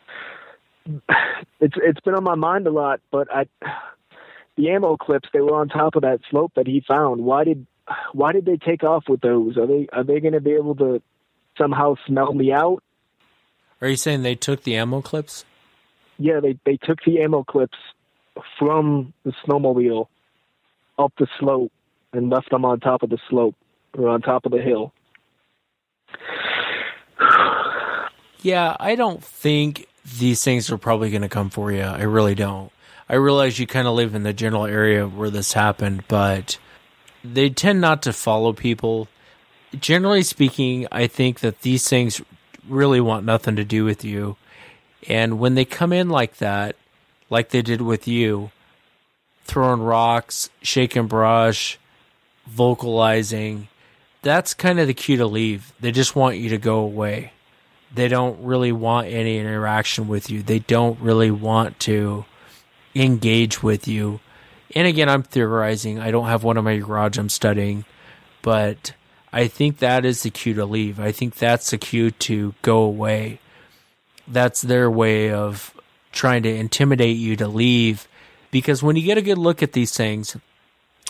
it's it's been on my mind a lot, but I, the ammo clips, they were on top of that slope that he found. Why did why did they take off with those? Are they are they going to be able to somehow smell me out? Are you saying they took the ammo clips? Yeah, they they took the ammo clips from the snowmobile up the slope and left them on top of the slope or on top of the hill. Yeah, I don't think these things are probably going to come for you. I really don't. I realize you kind of live in the general area where this happened, but they tend not to follow people. Generally speaking, I think that these things really want nothing to do with you. And when they come in like that, like they did with you, throwing rocks, shaking brush, vocalizing, that's kind of the cue to leave. They just want you to go away. They don't really want any interaction with you. They don't really want to engage with you. And again, I'm theorizing. I don't have one in my garage I'm studying. But I think that is the cue to leave. I think that's the cue to go away. That's their way of trying to intimidate you to leave. Because when you get a good look at these things,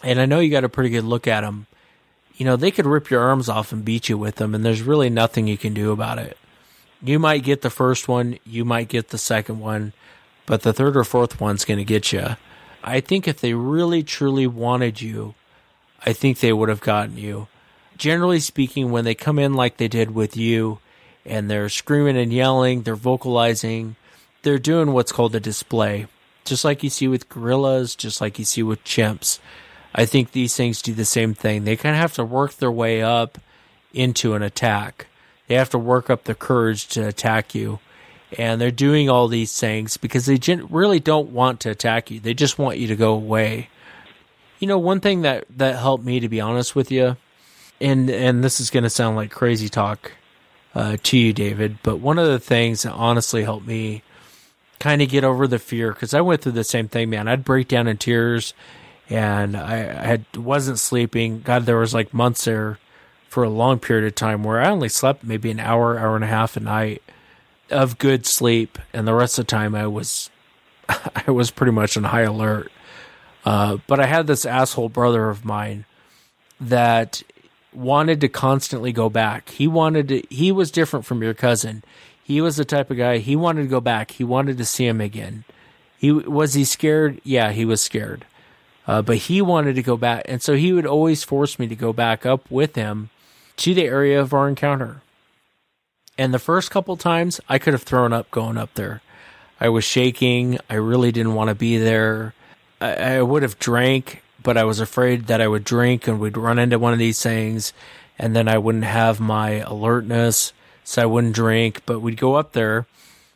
and I know you got a pretty good look at them, you know, they could rip your arms off and beat you with them, and there's really nothing you can do about it. You might get the first one, you might get the second one, but the third or fourth one's going to get you. I think if they really, truly wanted you, I think they would have gotten you. Generally speaking, when they come in like they did with you, and they're screaming and yelling, they're vocalizing, they're doing what's called a display. Just like you see with gorillas, just like you see with chimps. I think these things do the same thing. They kind of have to work their way up into an attack. They have to work up the courage to attack you. And they're doing all these things because they gen- really don't want to attack you. They just want you to go away. You know, one thing that, that helped me, to be honest with you, and, and this is going to sound like crazy talk uh, to you, David, but one of the things that honestly helped me kind of get over the fear, because I went through the same thing, man. I'd break down in tears, and I, I had, wasn't sleeping. God, there was like months there for a long period of time where I only slept maybe an hour, hour and a half a night of good sleep, and the rest of the time I was I was pretty much on high alert. Uh, but I had this asshole brother of mine that wanted to constantly go back. He wanted to, he was different from your cousin. He was the type of guy, he wanted to go back. He wanted to see him again. He was he scared? Yeah, he was scared. Uh, but he wanted to go back, and so he would always force me to go back up with him to the area of our encounter. And the first couple times, I could have thrown up going up there. I was shaking. I really didn't want to be there. I, I would have drank, but I was afraid that I would drink and we'd run into one of these things, and then I wouldn't have my alertness, so I wouldn't drink. But we'd go up there,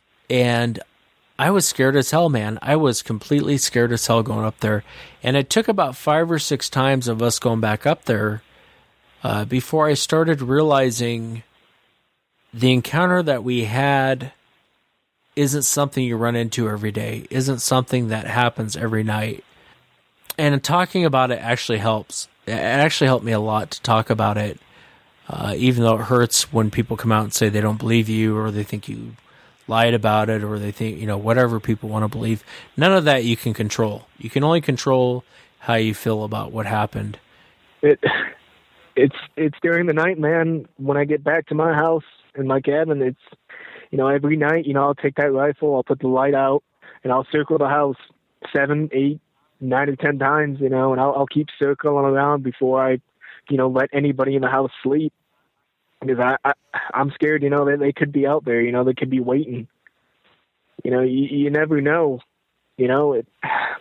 and I was scared as hell, man. I was completely scared as hell going up there. And it took about five or six times of us going back up there uh, before I started realizing the encounter that we had isn't something you run into every day, isn't something that happens every night. And talking about it actually helps. It actually helped me a lot to talk about it, uh, even though it hurts when people come out and say they don't believe you, or they think you lied about it, or they think, you know, whatever people want to believe. None of that you can control. You can only control how you feel about what happened. It, it's it's during the night, man. When I get back to my house in my cabin, it's, you know, every night, you know, I'll take that rifle, I'll put the light out, and I'll circle the house seven, eight, nine or ten times, you know, and I'll, I'll keep circling around before I, you know, let anybody in the house sleep. Because I, I, I'm scared, you know, that they could be out there, you know, they could be waiting. You know, you, you never know, you know. It,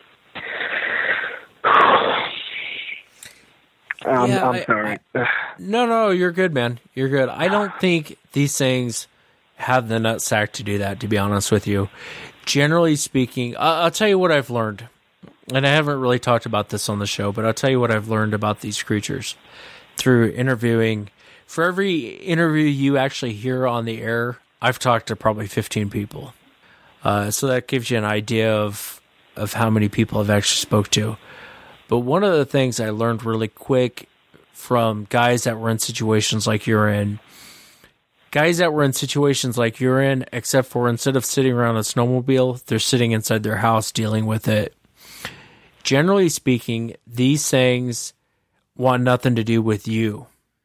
I'm, yeah, I'm I, sorry. I, no, no, you're good, man. You're good. I don't think these things have the nutsack to do that, to be honest with you. Generally speaking, I'll, I'll tell you what I've learned. And I haven't really talked about this on the show, but I'll tell you what I've learned about these creatures through interviewing. For every interview you actually hear on the air, I've talked to probably fifteen people. Uh, so that gives you an idea of, of how many people I've actually spoke to. But one of the things I learned really quick from guys that were in situations like you're in, guys that were in situations like you're in, except for instead of sitting around a snowmobile, they're sitting inside their house dealing with it. Generally speaking, these things want nothing to do with you.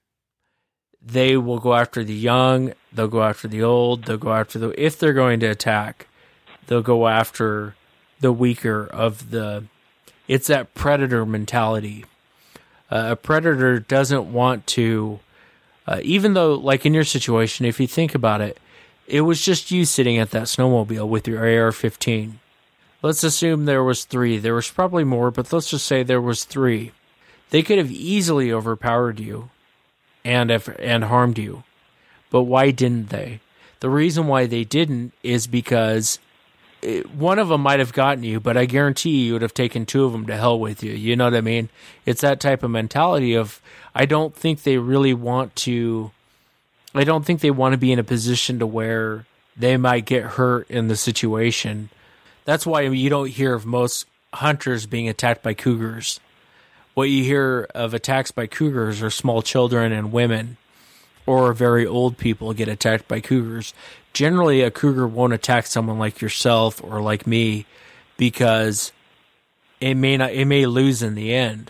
They will go after the young, they'll go after the old, they'll go after the, if they're going to attack, they'll go after the weaker of the, it's that predator mentality. Uh, a predator doesn't want to, uh, even though, like in your situation, if you think about it, it was just you sitting at that snowmobile with your A R fifteen. Let's assume there was three. There was probably more, but let's just say there was three. They could have easily overpowered you and if, and harmed you. But why didn't they? The reason why they didn't is because it, one of them might have gotten you, but I guarantee you would have taken two of them to hell with you. You know what I mean? It's that type of mentality of, I don't think they really want to, I don't think they want to be in a position to where they might get hurt in the situation. That's why you don't hear of most hunters being attacked by cougars. What you hear of attacks by cougars are small children and women, or very old people get attacked by cougars. Generally, a cougar won't attack someone like yourself or like me because it may not, it may lose in the end.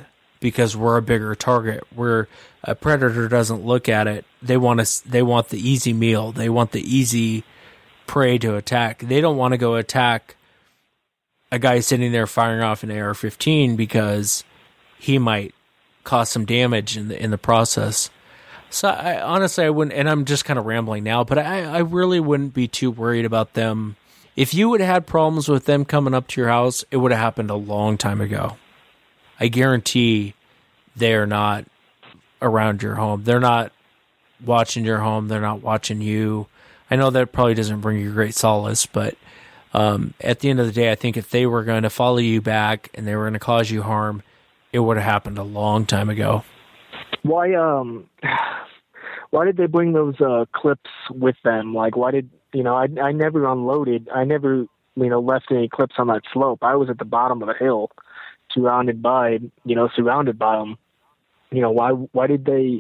because we're a bigger target. Where a predator doesn't look at it. They want us. They want the easy meal. They want the easy prey to attack. They don't want to go attack a guy sitting there firing off an A R fifteen because he might cause some damage in the in the process. So I, honestly, I wouldn't, and I'm just kind of rambling now, but I, I really wouldn't be too worried about them. If you would have had problems with them coming up to your house, it would have happened a long time ago. I guarantee they're not around your home. They're not watching your home. They're not watching you. I know that probably doesn't bring you great solace, but um, at the end of the day, I think if they were going to follow you back and they were going to cause you harm, it would have happened a long time ago. Why um why did they bring those uh clips with them? Like, why did, you know, I I never unloaded. I never, you know, left any clips on that slope. I was at the bottom of the hill, surrounded by, you know, surrounded by them. You know, why why did they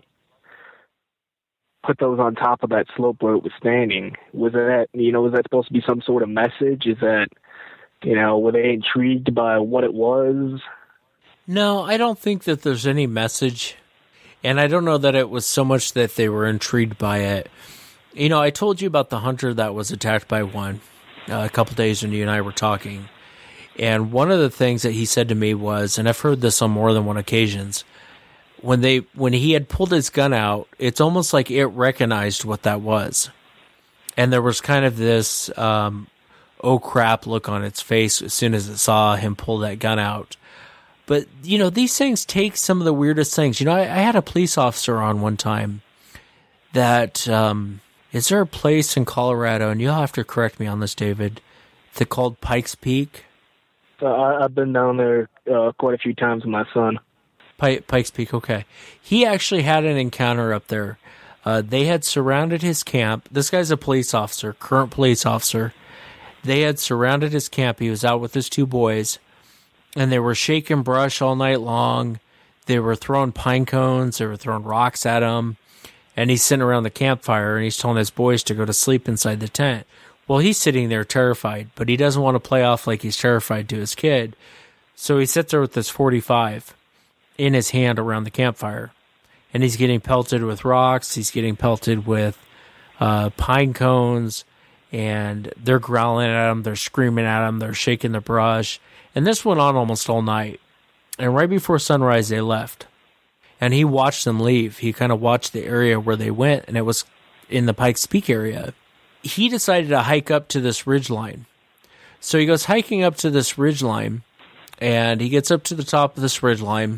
put those on top of that slope where it was standing? Was that, you know, was that supposed to be some sort of message? Is that, you know, were they intrigued by what it was? No, I don't think that there's any message. And I don't know that it was so much that they were intrigued by it. You know, I told you about the hunter that was attacked by one uh, a couple days when you and I were talking. And one of the things that he said to me was, and I've heard this on more than one occasions, when they when he had pulled his gun out, it's almost like it recognized what that was. And there was kind of this, um, oh crap look on its face as soon as it saw him pull that gun out. But, you know, these things take some of the weirdest things. You know, I, I had a police officer on one time that, um, is there a place in Colorado, and you'll have to correct me on this, David, that's called Pikes Peak? Uh, I, I've been down there uh, quite a few times with my son. P- Pikes Peak, okay. He actually had an encounter up there. Uh, they had surrounded his camp. This guy's a police officer, current police officer. They had surrounded his camp. He was out with his two boys. And they were shaking brush all night long. They were throwing pine cones. They were throwing rocks at him. And he's sitting around the campfire, and he's telling his boys to go to sleep inside the tent. Well, he's sitting there terrified, but he doesn't want to play off like he's terrified to his kid. So he sits there with this forty-five in his hand around the campfire. And he's getting pelted with rocks. He's getting pelted with uh, pine cones. And they're growling at him. They're screaming at him. They're shaking the brush. And this went on almost all night. And right before sunrise, they left. And he watched them leave. He kind of watched the area where they went, and it was in the Pikes Peak area. He decided to hike up to this ridgeline. So he goes hiking up to this ridgeline, and he gets up to the top of this ridgeline.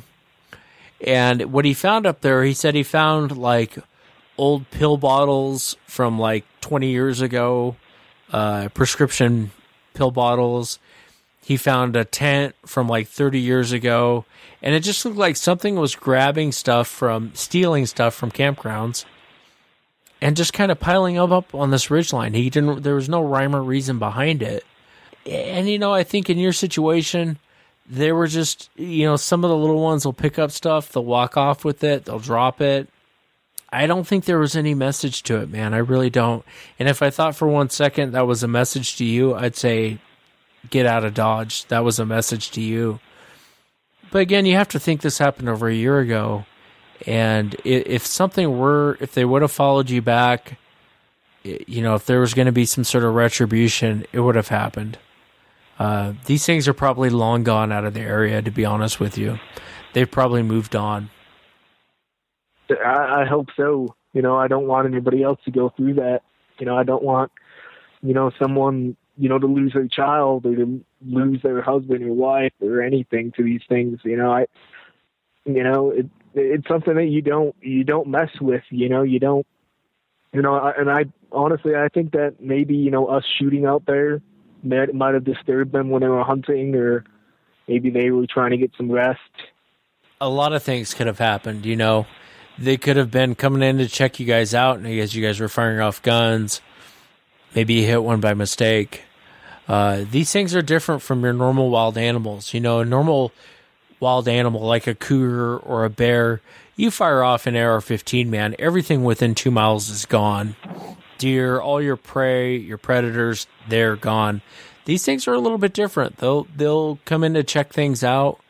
And what he found up there, he said he found like old pill bottles from like twenty years ago, uh, prescription pill bottles. He found a tent from like thirty years ago, and it just looked like something was grabbing stuff from, stealing stuff from campgrounds, and just kind of piling them up on this ridgeline. He didn't, there was no rhyme or reason behind it. And, you know, I think in your situation, they were just, you know, some of the little ones will pick up stuff, they'll walk off with it, they'll drop it. I don't think there was any message to it, man. I really don't. And if I thought for one second that was a message to you, I'd say, get out of Dodge. That was a message to you. But again, you have to think this happened over a year ago. And if something were, if they would have followed you back, you know, if there was going to be some sort of retribution, it would have happened. Uh, these things are probably long gone out of the area, to be honest with you. They've probably moved on. I, I hope so. You know, I don't want anybody else to go through that. You know, I don't want, you know, someone, you know, to lose their child or to lose their husband or wife or anything to these things. You know, I, you know, it, it's something that you don't, you don't mess with, you know, you don't, you know, and I honestly, I think that maybe, you know, us shooting out there might, might have disturbed them when they were hunting, or maybe they were trying to get some rest. A lot of things could have happened, you know. They could have been coming in to check you guys out, and as you guys were firing off guns, maybe you hit one by mistake. Uh, these things are different from your normal wild animals. You know, a normal wild animal like a cougar or a bear, you fire off an A R fifteen, man, everything within two miles is gone. Deer, all your prey, your predators, they're gone. These things are a little bit different. They'll, they'll come in to check things out.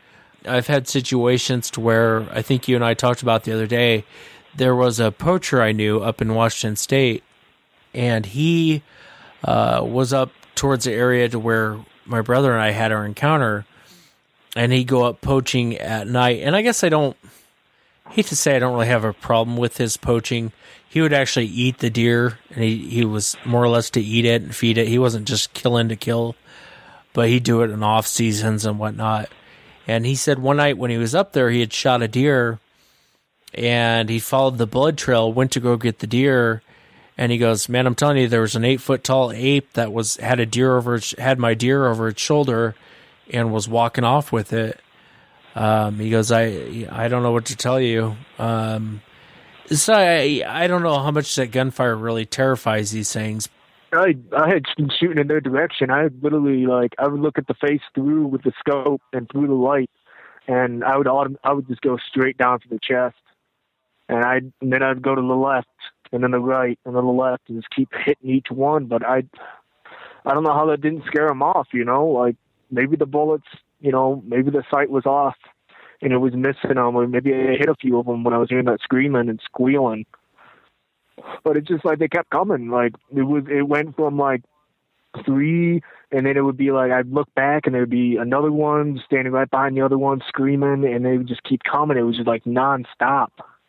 I've had situations to where I think you and I talked about the other day. There was a poacher I knew up in Washington State, and he uh, was up towards the area to where my brother and I had our encounter, and he'd go up poaching at night. And I guess I don't, hate to say I don't really have a problem with his poaching. He would actually eat the deer, and he, he was more or less to eat it and feed it. He wasn't just killing to kill, but he'd do it in off seasons and whatnot. And he said one night when he was up there, he had shot a deer, and he followed the blood trail, went to go get the deer, and he goes, "Man, I'm telling you, there was an eight foot tall ape that was had a deer over its, had my deer over its shoulder, and was walking off with it." Um, he goes, "I I don't know what to tell you." Um, so I I don't know how much that gunfire really terrifies these things. I I had been shooting in their direction. I would literally like I would look at the face through with the scope and through the light, and I would autom- I would just go straight down to the chest, and I and then I'd go to the left and then the right and then the left and just keep hitting each one. But I I don't know how that didn't scare them off. You know, like maybe the bullets, you know, maybe the sight was off and it was missing them, or maybe I hit a few of them when I was hearing that screaming and squealing. But it's just like they kept coming. Like it was, it went from like three, and then it would be like I'd look back, and there would be another one standing right behind the other one, screaming, and they would just keep coming. It was just like nonstop.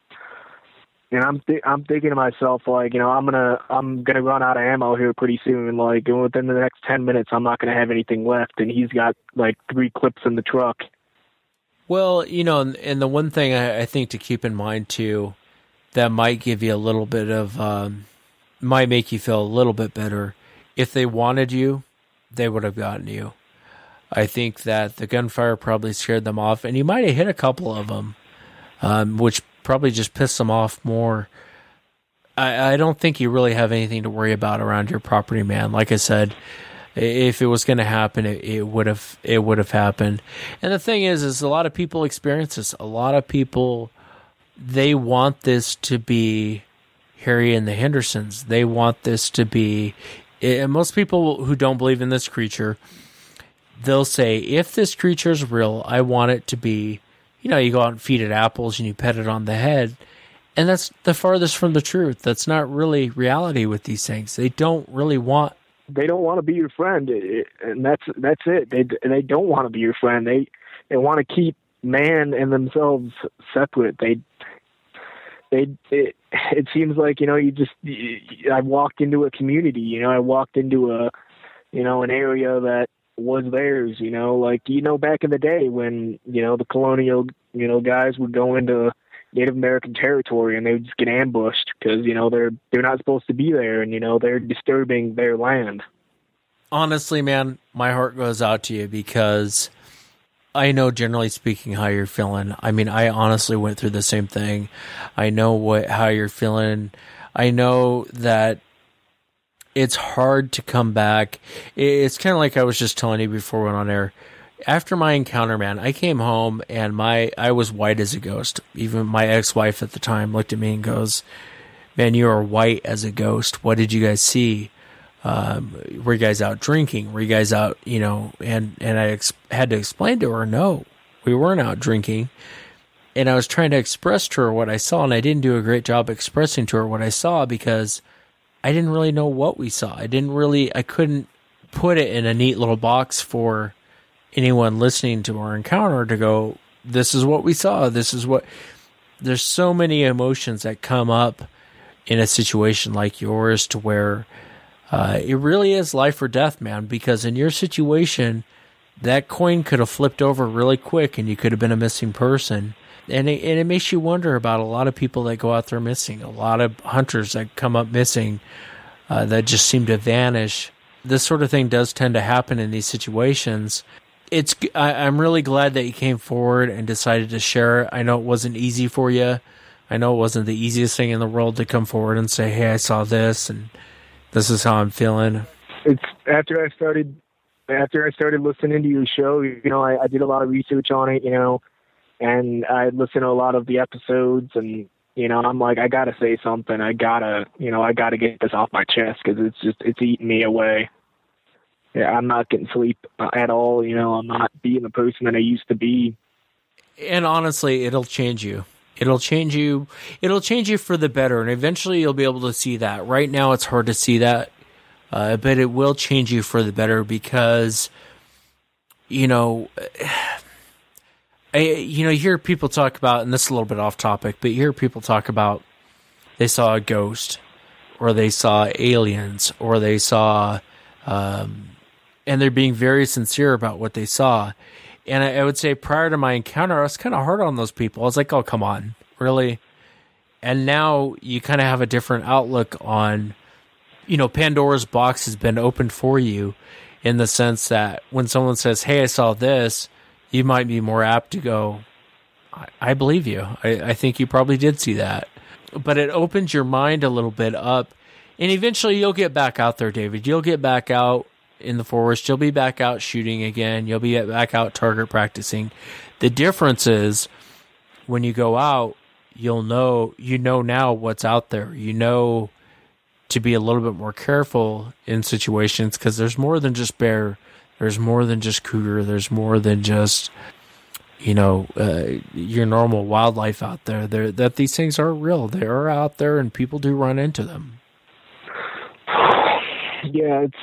And I'm th- I'm thinking to myself, like, you know, I'm gonna I'm gonna run out of ammo here pretty soon. Like within the next ten minutes, I'm not gonna have anything left. And he's got like three clips in the truck. Well, you know, and the one thing I, I think to keep in mind too, that might give you a little bit of, um, might make you feel a little bit better. If they wanted you, they would have gotten you. I think that the gunfire probably scared them off, and you might have hit a couple of them, um, which probably just pissed them off more. I, I don't think you really have anything to worry about around your property, man. Like I said, if it was going to happen, it, it would have, it would have happened. And the thing is, is a lot of people experience this. A lot of people, they want this to be Harry and the Hendersons. They want this to be, and most people who don't believe in this creature, they'll say, if this creature is real, I want it to be, you know, you go out and feed it apples and you pet it on the head. And that's the farthest from the truth. That's not really reality with these things. They don't really want. They don't want to be your friend, and that's that's it. They they don't want to be your friend. They they want to keep man and themselves separate. They they it, it seems like, you know, you just I walked into a community. You know, I walked into a you know an area that was theirs. You know, like you know back in the day when you know the colonial you know guys would go into Native American territory and they would just get ambushed because, you know, they're they're not supposed to be there, and, you know, they're disturbing their land. Honestly, man, my heart goes out to you because I know, generally speaking, how you're feeling. I mean, I honestly went through the same thing. I know what how you're feeling. I know that it's hard to come back. It's kind of like I was just telling you before we went on air. After my encounter, man, I came home and my I was white as a ghost. Even my ex-wife at the time looked at me and goes, "Man, you are white as a ghost. What did you guys see? Um, were you guys out drinking? Were you guys out, you know?" And, and I ex- had to explain to her, no, we weren't out drinking. And I was trying to express to her what I saw, and I didn't do a great job expressing to her what I saw because I didn't really know what we saw. I didn't really, I couldn't put it in a neat little box for anyone listening to our encounter to go, this is what we saw. This is what, there's so many emotions that come up in a situation like yours to where uh, it really is life or death, man, because in your situation, that coin could have flipped over really quick and you could have been a missing person. And it, and it makes you wonder about a lot of people that go out there missing, a lot of hunters that come up missing uh, that just seem to vanish. This sort of thing does tend to happen in these situations. It's. I, I'm really glad that you came forward and decided to share it. I know it wasn't easy for you. I know it wasn't the easiest thing in the world to come forward and say, "Hey, I saw this, and this is how I'm feeling." It's after I started, after I started listening to your show. You know, I, I did a lot of research on it. You know, and I listened to a lot of the episodes, and you know, I'm like, I gotta say something. I gotta, you know, I gotta get this off my chest because it's just it's eating me away. Yeah, I'm not getting sleep at all. You know, I'm not being the person that I used to be. And honestly, it'll change you. It'll change you. It'll change you for the better, and eventually you'll be able to see that. Right now, it's hard to see that, uh, but it will change you for the better because, you know, I, you know, you hear people talk about, and this is a little bit off topic, but you hear people talk about they saw a ghost, or they saw aliens, or they saw, um, and they're being very sincere about what they saw. And I, I would say prior to my encounter, I was kind of hard on those people. I was like, oh, come on, really? And now you kind of have a different outlook on, you know, Pandora's box has been opened for you in the sense that when someone says, hey, I saw this, you might be more apt to go, I, I believe you. I, I think you probably did see that. But it opens your mind a little bit up. And eventually you'll get back out there, David. You'll get back out in the forest. You'll be back out shooting again. You'll be back out target practicing. The difference is when you go out, you'll know, you know now what's out there. You know to be a little bit more careful in situations because there's more than just bear. There's more than just cougar. There's more than just, you know, uh, your normal wildlife out there. There that these things are real. They are out there and people do run into them. Yeah, it's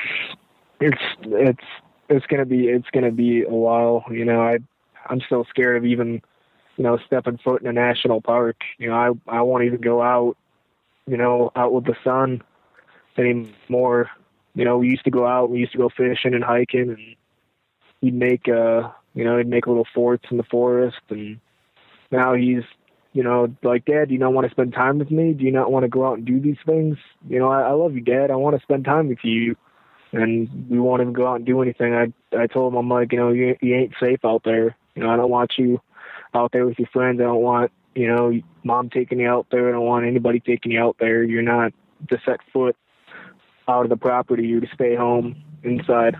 it's it's it's gonna be it's gonna be a while. You know, I I'm still scared of even, you know, stepping foot in a national park. You know, I I won't even go out, you know, out with the sun anymore. You know, we used to go out, we used to go fishing and hiking, and he'd make uh you know, he'd make little forts in the forest, and now he's, you know, like, Dad, do you not want to spend time with me? Do you not want to go out and do these things? You know, I, I love you, Dad. I want to spend time with you. And we won't even go out and do anything. I I told him, I'm like, you know, you, you ain't safe out there. You know, I don't want you out there with your friends. I don't want, you know, Mom taking you out there. I don't want anybody taking you out there. You're not to set foot out of the property. You're to stay home inside.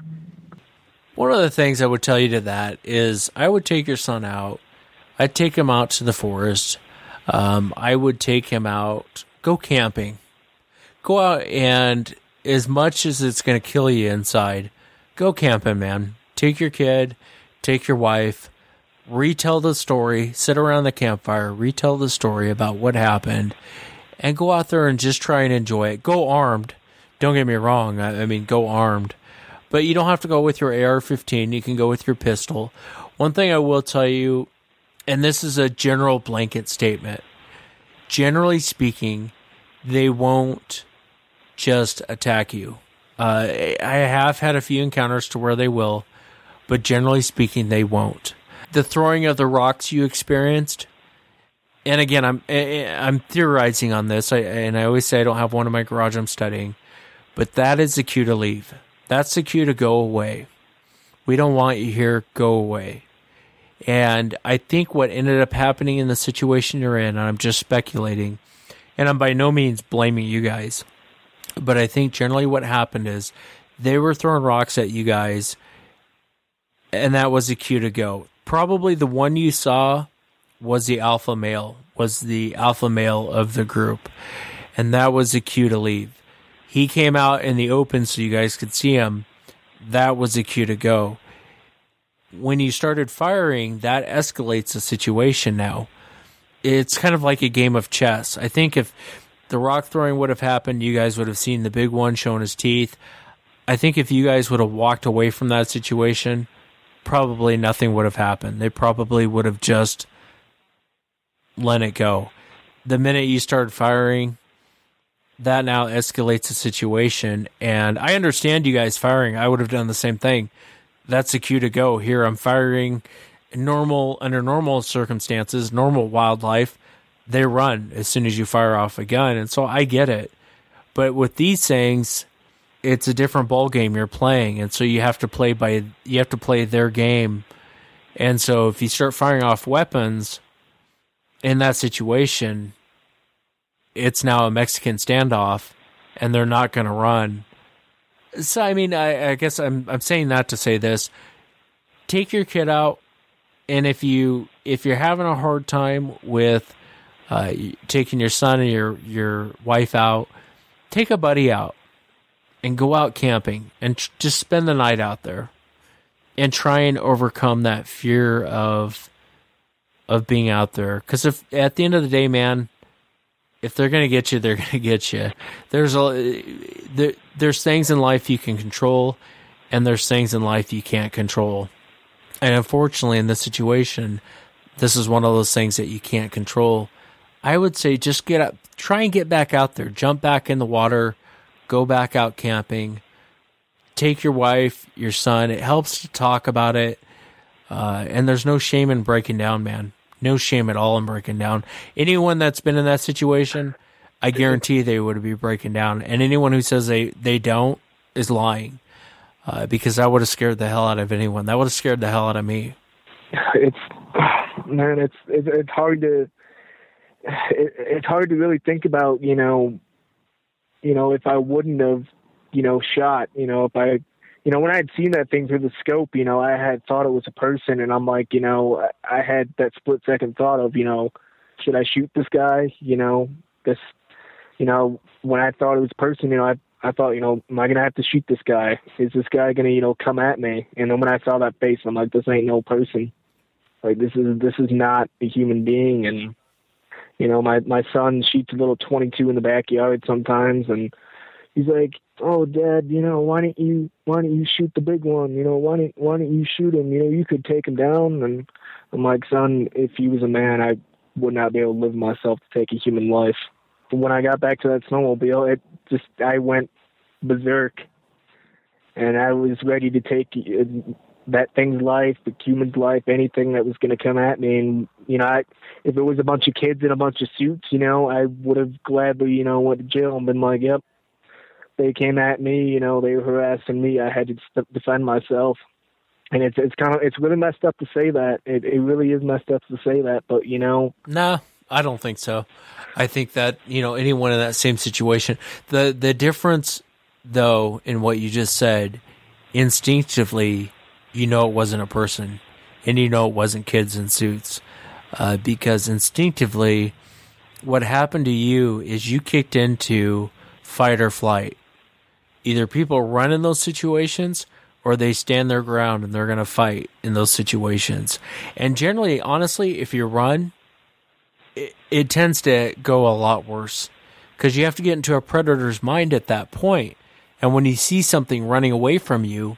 One of the things I would tell you to that is I would take your son out. I'd take him out to the forest. Um, I would take him out, go camping. Go out and as much as it's going to kill you inside, go camping, man. Take your kid, take your wife, retell the story, sit around the campfire, retell the story about what happened, and go out there and just try and enjoy it. Go armed. Don't get me wrong. I, I mean, go armed. But you don't have to go with your A R fifteen. You can go with your pistol. One thing I will tell you, and this is a general blanket statement, generally speaking, they won't just attack you. Uh, I have had a few encounters to where they will, but generally speaking, they won't. The throwing of the rocks you experienced, and again, I'm I'm theorizing on this, I, and I always say I don't have one in my garage I'm studying, but that is the cue to leave. That's the cue to go away. We don't want you here. Go away. And I think what ended up happening in the situation you're in, and I'm just speculating, and I'm by no means blaming you guys, but I think generally what happened is they were throwing rocks at you guys, and that was the cue to go. Probably the one you saw was the alpha male, was the alpha male of the group, and that was the cue to leave. He came out in the open so you guys could see him. That was the cue to go. When you started firing, that escalates the situation now. It's kind of like a game of chess. I think if the rock throwing would have happened, you guys would have seen the big one showing his teeth. I think if you guys would have walked away from that situation, probably nothing would have happened. They probably would have just let it go. The minute you started firing, that now escalates the situation. And I understand you guys firing. I would have done the same thing. That's the cue to go. Here I'm firing. Normal under normal circumstances, normal wildlife, they run as soon as you fire off a gun. And so I get it. But with these things, it's a different ball game you're playing, and so you have to play by you have to play their game. And so if you start firing off weapons in that situation, it's now a Mexican standoff, and they're not going to run. So I mean, I, I guess I'm I'm saying that to say this: take your kid out, and if you if you're having a hard time with uh, taking your son and your your wife out, take a buddy out and go out camping and tr- just spend the night out there and try and overcome that fear of of being out there. Because if at the end of the day, man, if they're going to get you, they're going to get you. There's a there, there's things in life you can control, and there's things in life you can't control. And unfortunately, in this situation, this is one of those things that you can't control. I would say just get up, try and get back out there, jump back in the water, go back out camping, take your wife, your son. It helps to talk about it. Uh, and there's no shame in breaking down, man. No shame at all in breaking down. Anyone that's been in that situation, I guarantee they would be breaking down. And anyone who says they, they don't is lying. Uh, because that would have scared the hell out of anyone. That would have scared the hell out of me. It's, man, it's, it's, it's hard to, it, it's hard to really think about, you know, you know, if I wouldn't have, you know, shot, you know, if I, you know, when I had seen that thing through the scope, you know, I had thought it was a person, and I'm like, you know, I had that split second thought of, you know, should I shoot this guy? You know, this, you know, when I thought it was a person, you know, I, I thought, you know, am I going to have to shoot this guy? Is this guy going to, you know, come at me? And then when I saw that face, I'm like, this ain't no person. Like, this is, this is not a human being. And, you know, my, my son shoots a little twenty-two in the backyard sometimes, and he's like, oh, Dad, you know, why don't you, why don't you shoot the big one? You know, why don't, why don't you shoot him? You know, you could take him down. And I'm like, son, if he was a man, I would not be able to live myself to take a human life. But when I got back to that snowmobile, it just, I went berserk, and I was ready to take that thing's life, the human's life, anything that was going to come at me. And, you know, I, if it was a bunch of kids in a bunch of suits, you know, I would have gladly, you know, went to jail and been like, yep, they came at me, you know, they were harassing me. I had to defend myself. And it's it's kind of, it's really messed up to say that. It it really is messed up to say that, but, you know. No, I don't think so. I think that, you know, anyone in that same situation, the, the difference, though, in what you just said, instinctively, you know it wasn't a person, and you know it wasn't kids in suits, uh, because instinctively, what happened to you is you kicked into fight or flight. Either people run in those situations, or they stand their ground and they're going to fight in those situations. And generally, honestly, if you run, it, it tends to go a lot worse, because you have to get into a predator's mind at that point. And when you see something running away from you,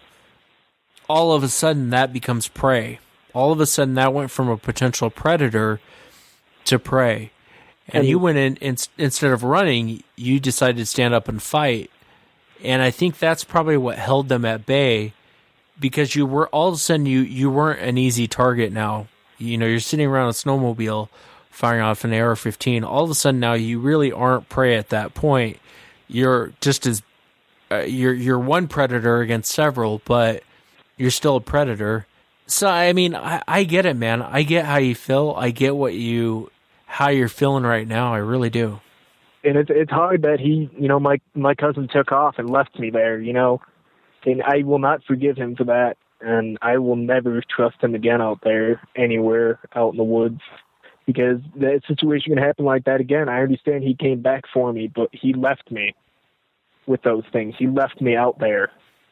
all of a sudden that becomes prey. All of a sudden that went from a potential predator to prey. And, and you went in, in, instead of running, you decided to stand up and fight. And I think that's probably what held them at bay, because you were, all of a sudden, you, you weren't an easy target now. You know, you're sitting around a snowmobile firing off an A R fifteen. All of a sudden now you really aren't prey at that point. You're just as, uh, you're, you're one predator against several, but you're still a predator. So, I mean, I, I get it, man. I get how you feel. I get what you, how you're feeling right now. I really do. And it's it's hard that he, you know, my my cousin took off and left me there, you know, and I will not forgive him for that, and I will never trust him again out there, anywhere out in the woods, because that situation can happen like that again. I understand he came back for me, but he left me with those things. He left me out there,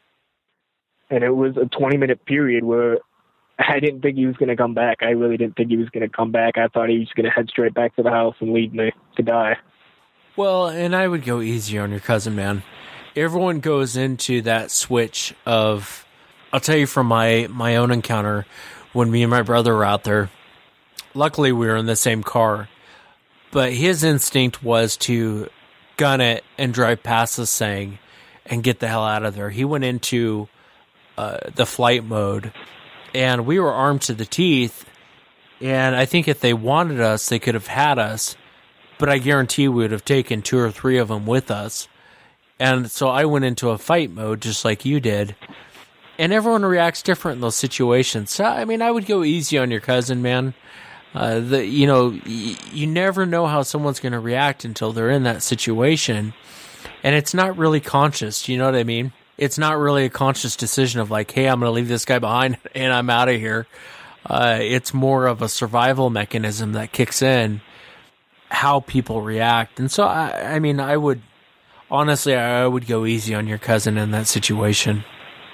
and it was a twenty-minute period where I didn't think he was going to come back. I really didn't think he was going to come back. I thought he was going to head straight back to the house and leave me to die. Well, and I would go easy on your cousin, man. Everyone goes into that switch of, I'll tell you from my, my own encounter, when me and my brother were out there, luckily we were in the same car, but his instinct was to gun it and drive past this thing and get the hell out of there. He went into uh, the flight mode, and we were armed to the teeth, and I think if they wanted us, they could have had us. But I guarantee we would have taken two or three of them with us. And so I went into a fight mode just like you did. And everyone reacts different in those situations. So, I mean, I would go easy on your cousin, man. Uh, the, you know, y- you never know how someone's going to react until they're in that situation. And it's not really conscious, you know what I mean? It's not really a conscious decision of like, hey, I'm going to leave this guy behind and I'm out of here. Uh, it's more of a survival mechanism that kicks in, how people react. And so, I, I mean, I would, honestly, I would go easy on your cousin in that situation.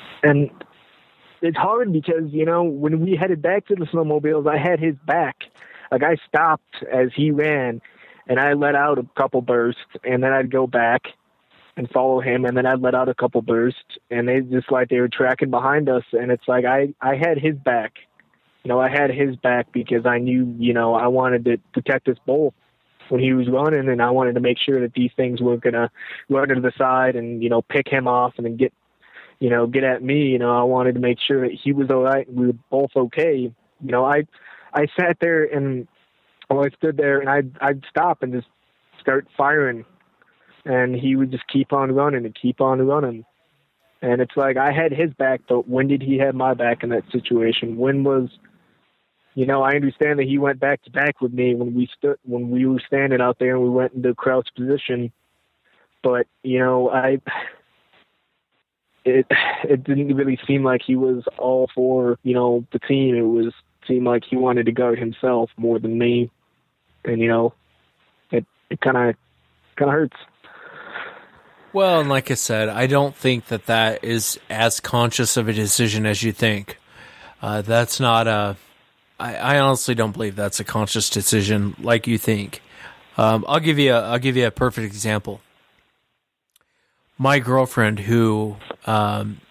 And it's hard because, you know, when we headed back to the snowmobiles, I had his back. like I stopped as he ran, and I let out a couple bursts, and then I'd go back and follow him, and then I'd let out a couple bursts, and they just like they were tracking behind us, and it's like I, I had his back. You know, I had his back because I knew, you know, I wanted to protect us both when he was running, and I wanted to make sure that these things weren't going to run to the side and, you know, pick him off and then get, you know, get at me. You know, I wanted to make sure that he was all right and we were both okay. You know, I I sat there and well, I stood there and I'd, I'd stop and just start firing, and he would just keep on running and keep on running. And it's like I had his back, but when did he have my back in that situation? When was, you know, I understand that he went back to back with me when we stood, when we were standing out there and we went into crouch position. But, you know, I, it, it didn't really seem like he was all for, you know, the team. It was, seemed like he wanted to guard himself more than me. And, you know, it, it kind of, kind of hurts. Well, and like I said, I don't think that that is as conscious of a decision as you think. Uh, that's not a, I, I honestly don't believe that's a conscious decision like you think. Um, I'll give you a, I'll give you a perfect example. My girlfriend, who um,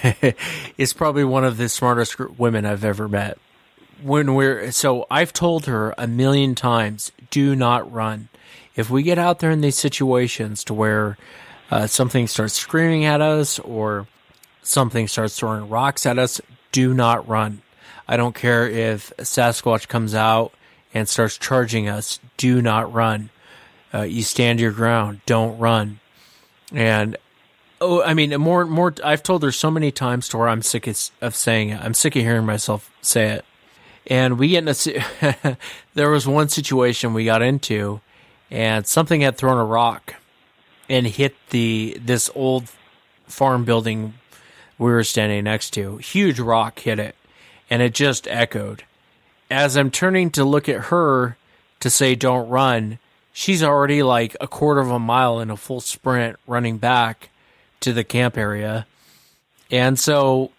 is probably one of the smartest women I've ever met. When we're so, I've told her a million times, do not run. If we get out there in these situations to where uh, something starts screaming at us or something starts throwing rocks at us, do not run. I don't care if Sasquatch comes out and starts charging us. Do not run. Uh, you stand your ground. Don't run. And oh, I mean, more, more. I've told her so many times to where I'm sick of saying it. I'm sick of hearing myself say it. And we get in a. There was one situation we got into, and something had thrown a rock and hit the this old farm building we were standing next to. Huge rock hit it. And it just echoed. As I'm turning to look at her to say, don't run, she's already like a quarter of a mile in a full sprint running back to the camp area. And so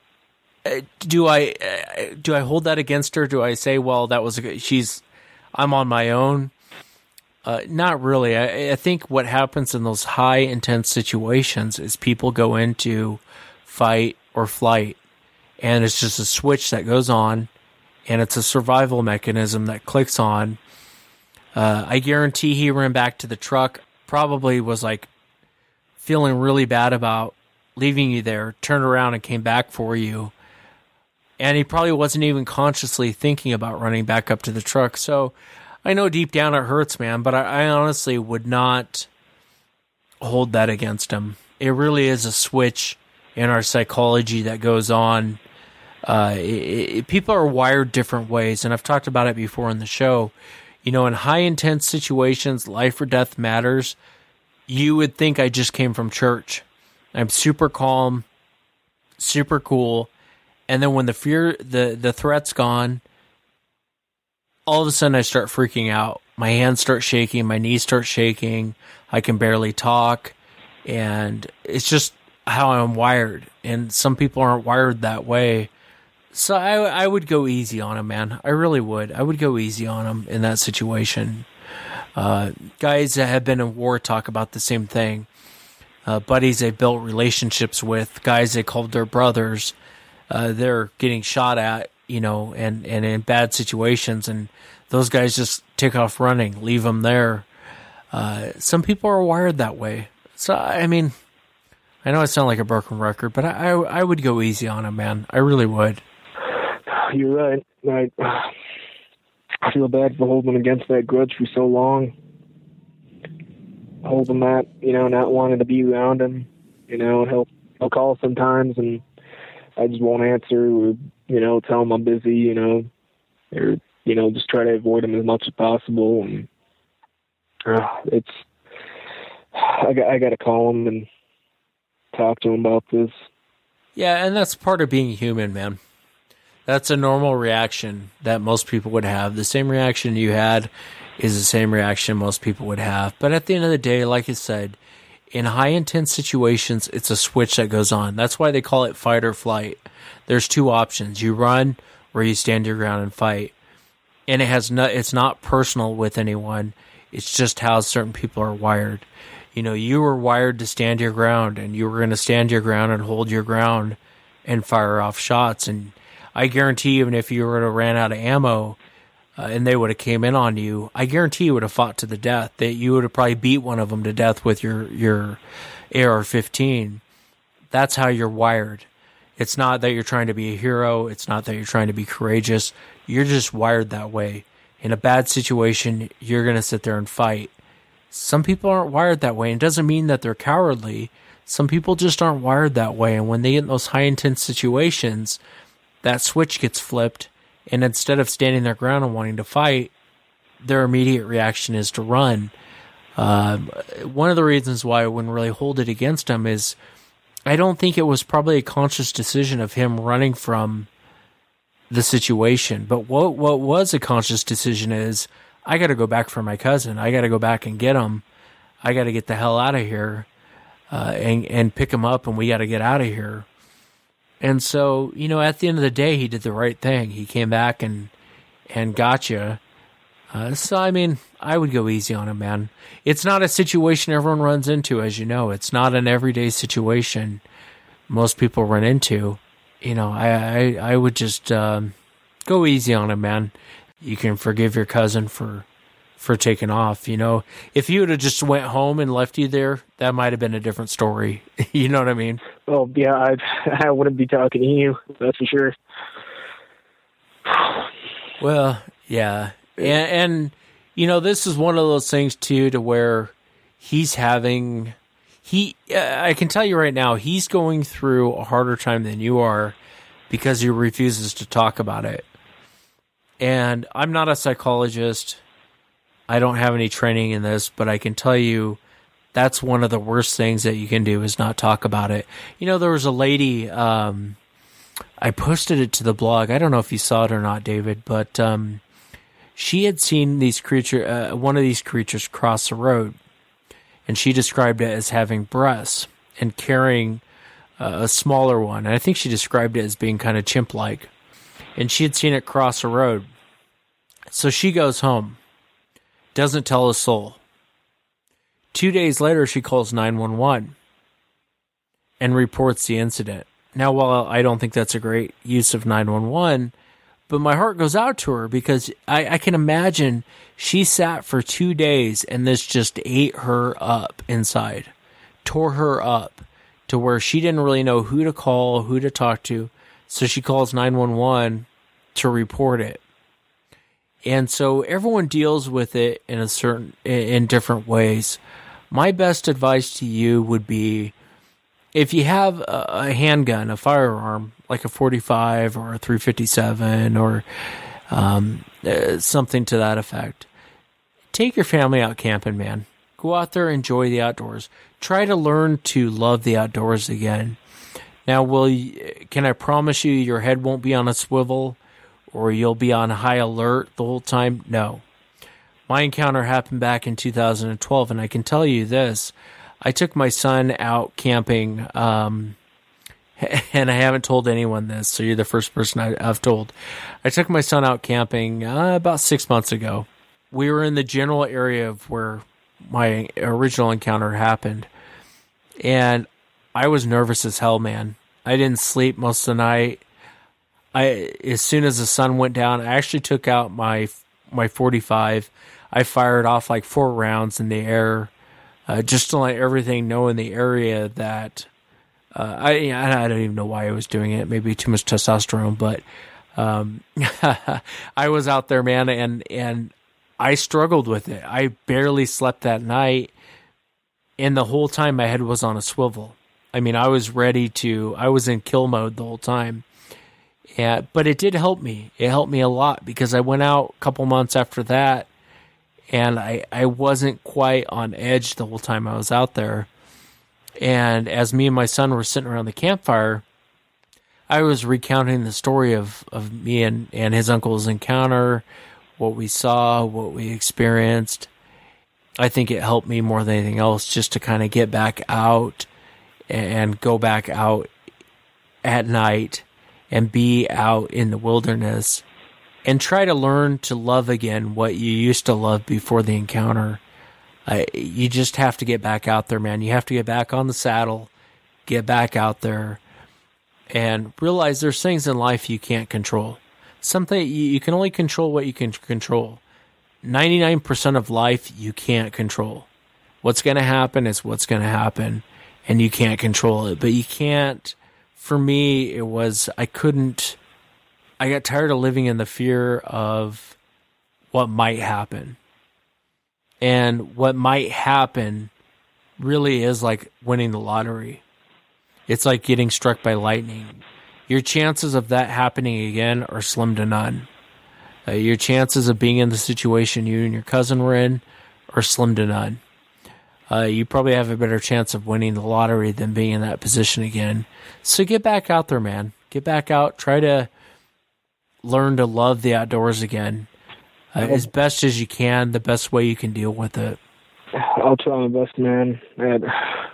do I do I hold that against her? Do I say, well, that was a, she's, I'm on my own? Uh, not really. I, I think what happens in those high intense situations is people go into fight or flight. And it's just a switch that goes on, and it's a survival mechanism that clicks on. Uh, I guarantee he ran back to the truck, probably was like feeling really bad about leaving you there, turned around and came back for you. And he probably wasn't even consciously thinking about running back up to the truck. So I know deep down it hurts, man, but I, I honestly would not hold that against him. It really is a switch in our psychology that goes on. Uh, it, it, people are wired different ways, and I've talked about it before in the show. You know, in high intense situations, life or death matters. You would think I just came from church. I'm super calm, super cool, and then when the fear, the the threat's gone, all of a sudden I start freaking out. My hands start shaking, my knees start shaking. I can barely talk, and it's just how I'm wired. And some people aren't wired that way. So I, I would go easy on him, man. I really would. I would go easy on him in that situation. Uh, guys that have been in war talk about the same thing. Uh, buddies they built relationships with, guys they called their brothers. Uh, they're getting shot at, you know, and, and in bad situations, and those guys just take off running, leave them there. Uh, some people are wired that way. So, I mean, I know I sound like a broken record, but I, I, I would go easy on him, man. I really would. You're right. I, I feel bad for holding against that grudge for so long. Holding that, you know, not wanting to be around him. You know, he'll he'll call sometimes, and I just won't answer, or you know, tell him I'm busy. You know, or you know, just try to avoid him as much as possible. And uh, it's I got I got to call him and talk to him about this. Yeah, and that's part of being human, man. That's a normal reaction that most people would have. The same reaction you had is the same reaction most people would have. But at the end of the day, like I said, in high intense situations, it's a switch that goes on. That's why they call it fight or flight. There's two options. You run or you stand your ground and fight. and it has no, it's not personal with anyone. It's just how certain people are wired. You know, you were wired to stand your ground, and you were going to stand your ground and hold your ground and fire off shots. And I guarantee, even if you were to ran out of ammo uh, and they would have came in on you, I guarantee you would have fought to the death. That you would have probably beat one of them to death with your your A R fifteen. That's how you're wired. It's not that you're trying to be a hero. It's not that you're trying to be courageous. You're just wired that way. In a bad situation, you're going to sit there and fight. Some people aren't wired that way. It doesn't mean that they're cowardly. Some people just aren't wired that way. And when they get in those high intense situations, that switch gets flipped. And instead of standing their ground and wanting to fight, their immediate reaction is to run. Um, one of the reasons why I wouldn't really hold it against him is I don't think it was probably a conscious decision of him running from the situation. But what what was a conscious decision is, I got to go back for my cousin. I got to go back and get him. I got to get the hell out of here uh, and, and pick him up, and we got to get out of here. And so, you know, at the end of the day, he did the right thing. He came back and and got you. Uh, so, I mean, I would go easy on him, man. It's not a situation everyone runs into, as you know. It's not an everyday situation most people run into. You know, I I, I would just um, go easy on him, man. You can forgive your cousin for for taking off. You know, if you would have just went home and left you there, that might have been a different story. You know what I mean? Well, yeah, I I wouldn't be talking to you, that's for sure. Well, yeah, and, and you know, this is one of those things too, to where he's having he. Uh, I can tell you right now, he's going through a harder time than you are because he refuses to talk about it. And I'm not a psychologist. I don't have any training in this, but I can tell you that's one of the worst things that you can do is not talk about it. You know, there was a lady, um, I posted it to the blog. I don't know if you saw it or not, David, but um, she had seen these creature, uh, one of these creatures cross the road, and she described it as having breasts and carrying uh, a smaller one. And I think she described it as being kind of chimp-like. And she had seen it cross the road. So she goes home, doesn't tell a soul. Two days later, she calls nine one one and reports the incident. Now, while I don't think that's a great use of nine one one, but my heart goes out to her because I, I can imagine she sat for two days and this just ate her up inside, tore her up to where she didn't really know who to call, who to talk to. So she calls nine one one to report it. And so everyone deals with it in a certain, in different ways. My best advice to you would be, if you have a, a handgun, a firearm, like a forty-five or a three fifty-seven or um, uh, something to that effect, take your family out camping, man. Go out there, enjoy the outdoors. Try to learn to love the outdoors again. Now, will you, can I promise you your head won't be on a swivel or you'll be on high alert the whole time? No. My encounter happened back in two thousand twelve, and I can tell you this. I took my son out camping, um, and I haven't told anyone this, so you're the first person I, I've told. I took my son out camping uh, about six months ago. We were in the general area of where my original encounter happened, and I was nervous as hell, man. I didn't sleep most of the night. I, as soon as the sun went down, I actually took out my my forty-five. I fired off like four rounds in the air, uh, just to let everything know in the area that uh, I I don't even know why I was doing it. Maybe too much testosterone, but um, I was out there, man, and and I struggled with it. I barely slept that night, and the whole time my head was on a swivel. I mean, I was ready to. I was in kill mode the whole time. Yeah, but it did help me. It helped me a lot because I went out a couple months after that, and I, I wasn't quite on edge the whole time I was out there. And as me and my son were sitting around the campfire, I was recounting the story of, of me and, and his uncle's encounter, what we saw, what we experienced. I think it helped me more than anything else just to kind of get back out and go back out at night and be out in the wilderness and try to learn to love again what you used to love before the encounter. Uh, you just have to get back out there, man. You have to get back on the saddle, get back out there, and realize there's things in life you can't control. Something you, you can only control what you can control. ninety-nine percent of life you can't control. What's going to happen is what's going to happen, and you can't control it. But you can't, for me, it was, I couldn't, I got tired of living in the fear of what might happen. And what might happen really is like winning the lottery. It's like getting struck by lightning. Your chances of that happening again are slim to none. Uh, your chances of being in the situation you and your cousin were in are slim to none. Uh, you probably have a better chance of winning the lottery than being in that position again. So get back out there, man. Get back out. Try to learn to love the outdoors again. Uh, as best as you can, the best way you can deal with it. I'll try my best, man. I'll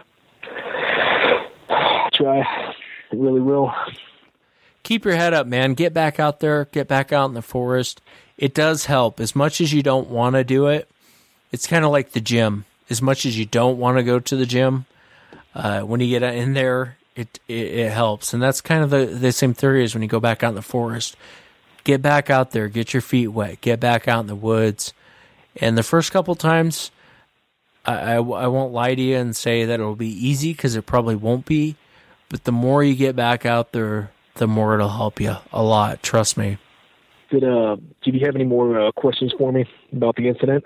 try. I really will. Keep your head up, man. Get back out there. Get back out in the forest. It does help. As much as you don't want to do it, it's kind of like the gym. As much as you don't want to go to the gym, uh, when you get in there, it, it it helps. And that's kind of the, the same theory as when you go back out in the forest. Get back out there. Get your feet wet. Get back out in the woods. And the first couple times, I, I, I won't lie to you and say that it'll be easy, because it probably won't be. But the more you get back out there, the more it'll help you a lot. Trust me. Did uh, did you have any more uh, questions for me about the incident?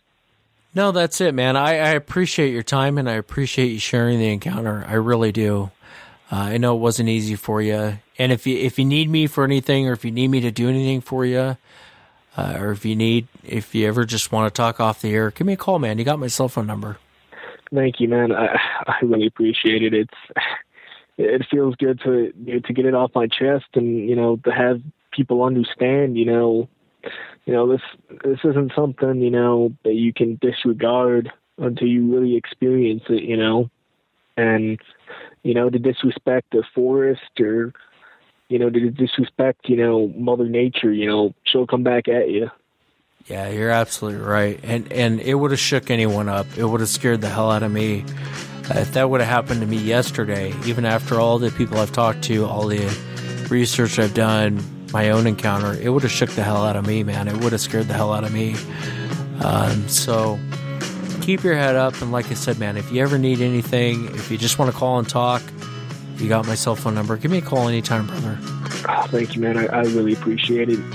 No, that's it, man. I, I appreciate your time, and I appreciate you sharing the encounter. I really do. Uh, I know it wasn't easy for you. And if you if you need me for anything, or if you need me to do anything for you, uh, or if you need, if you ever just want to talk off the air, give me a call, man. You got my cell phone number. Thank you, man. I I really appreciate it. It's it feels good to you know, to get it off my chest, and you know to have people understand. You know, you know this this isn't something you know that you can disregard until you really experience it. You know, and you know to disrespect the forest, or you know to disrespect you know Mother Nature. You know, she'll come back at you. Yeah, you're absolutely right. And and it would have shook anyone up. It would have scared the hell out of me. Uh, if that would have happened to me yesterday, even after all the people I've talked to, all the research I've done, my own encounter, it would have shook the hell out of me, man. It would have scared the hell out of me. Um, so keep your head up. And like I said, man, if you ever need anything, if you just want to call and talk, you got my cell phone number. Give me a call anytime, brother. Oh, thank you, man. I, I really appreciate it.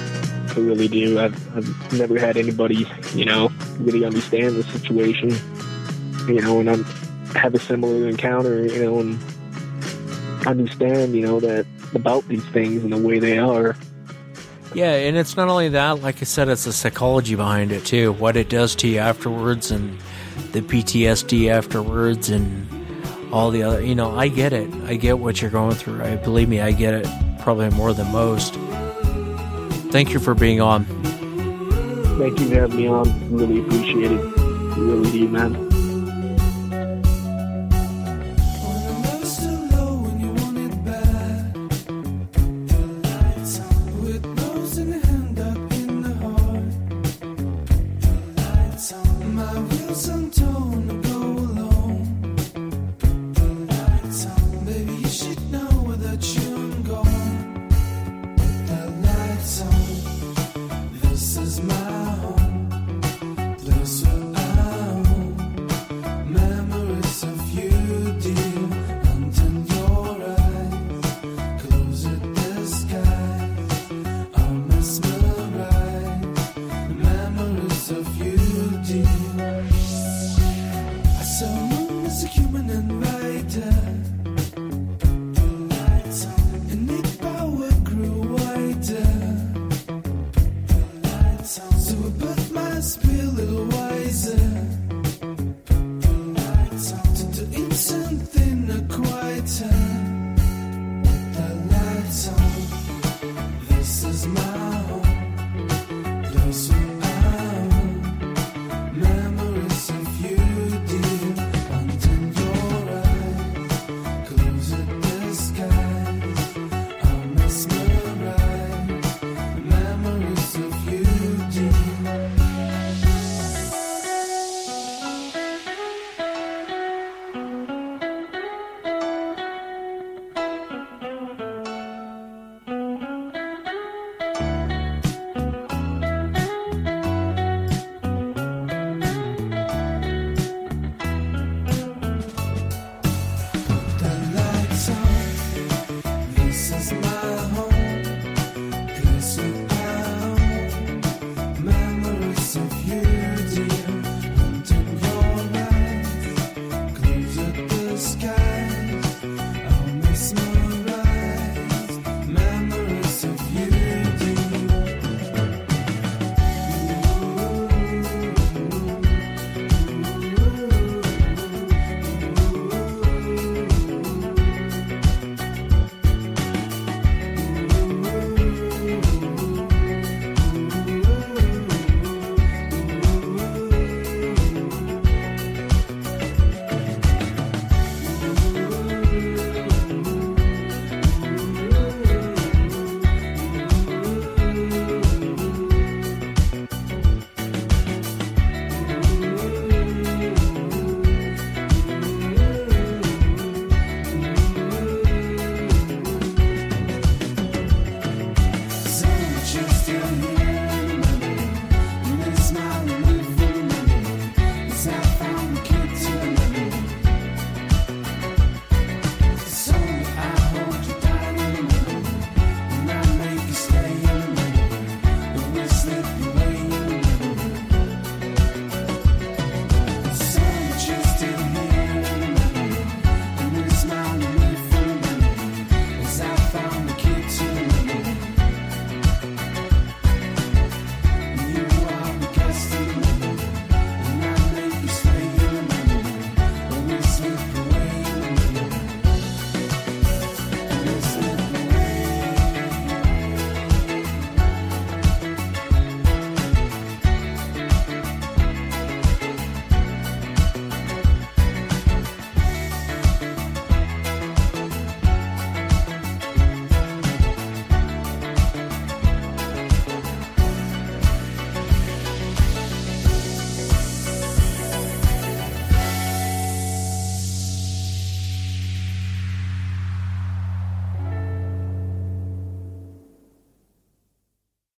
I really do. I've, I've never had anybody, you know, really understand the situation, you know, and I'm, have a similar encounter, you know, and understand, you know, that about these things and the way they are. Yeah, and it's not only that, like I said, it's the psychology behind it too, what it does to you afterwards, and the P T S D afterwards, and all the other, you know, I get it. I get what you're going through. I believe me, I get it probably more than most. Thank you for being on. Thank you for having me on. Really appreciate it. Really do, man. sky.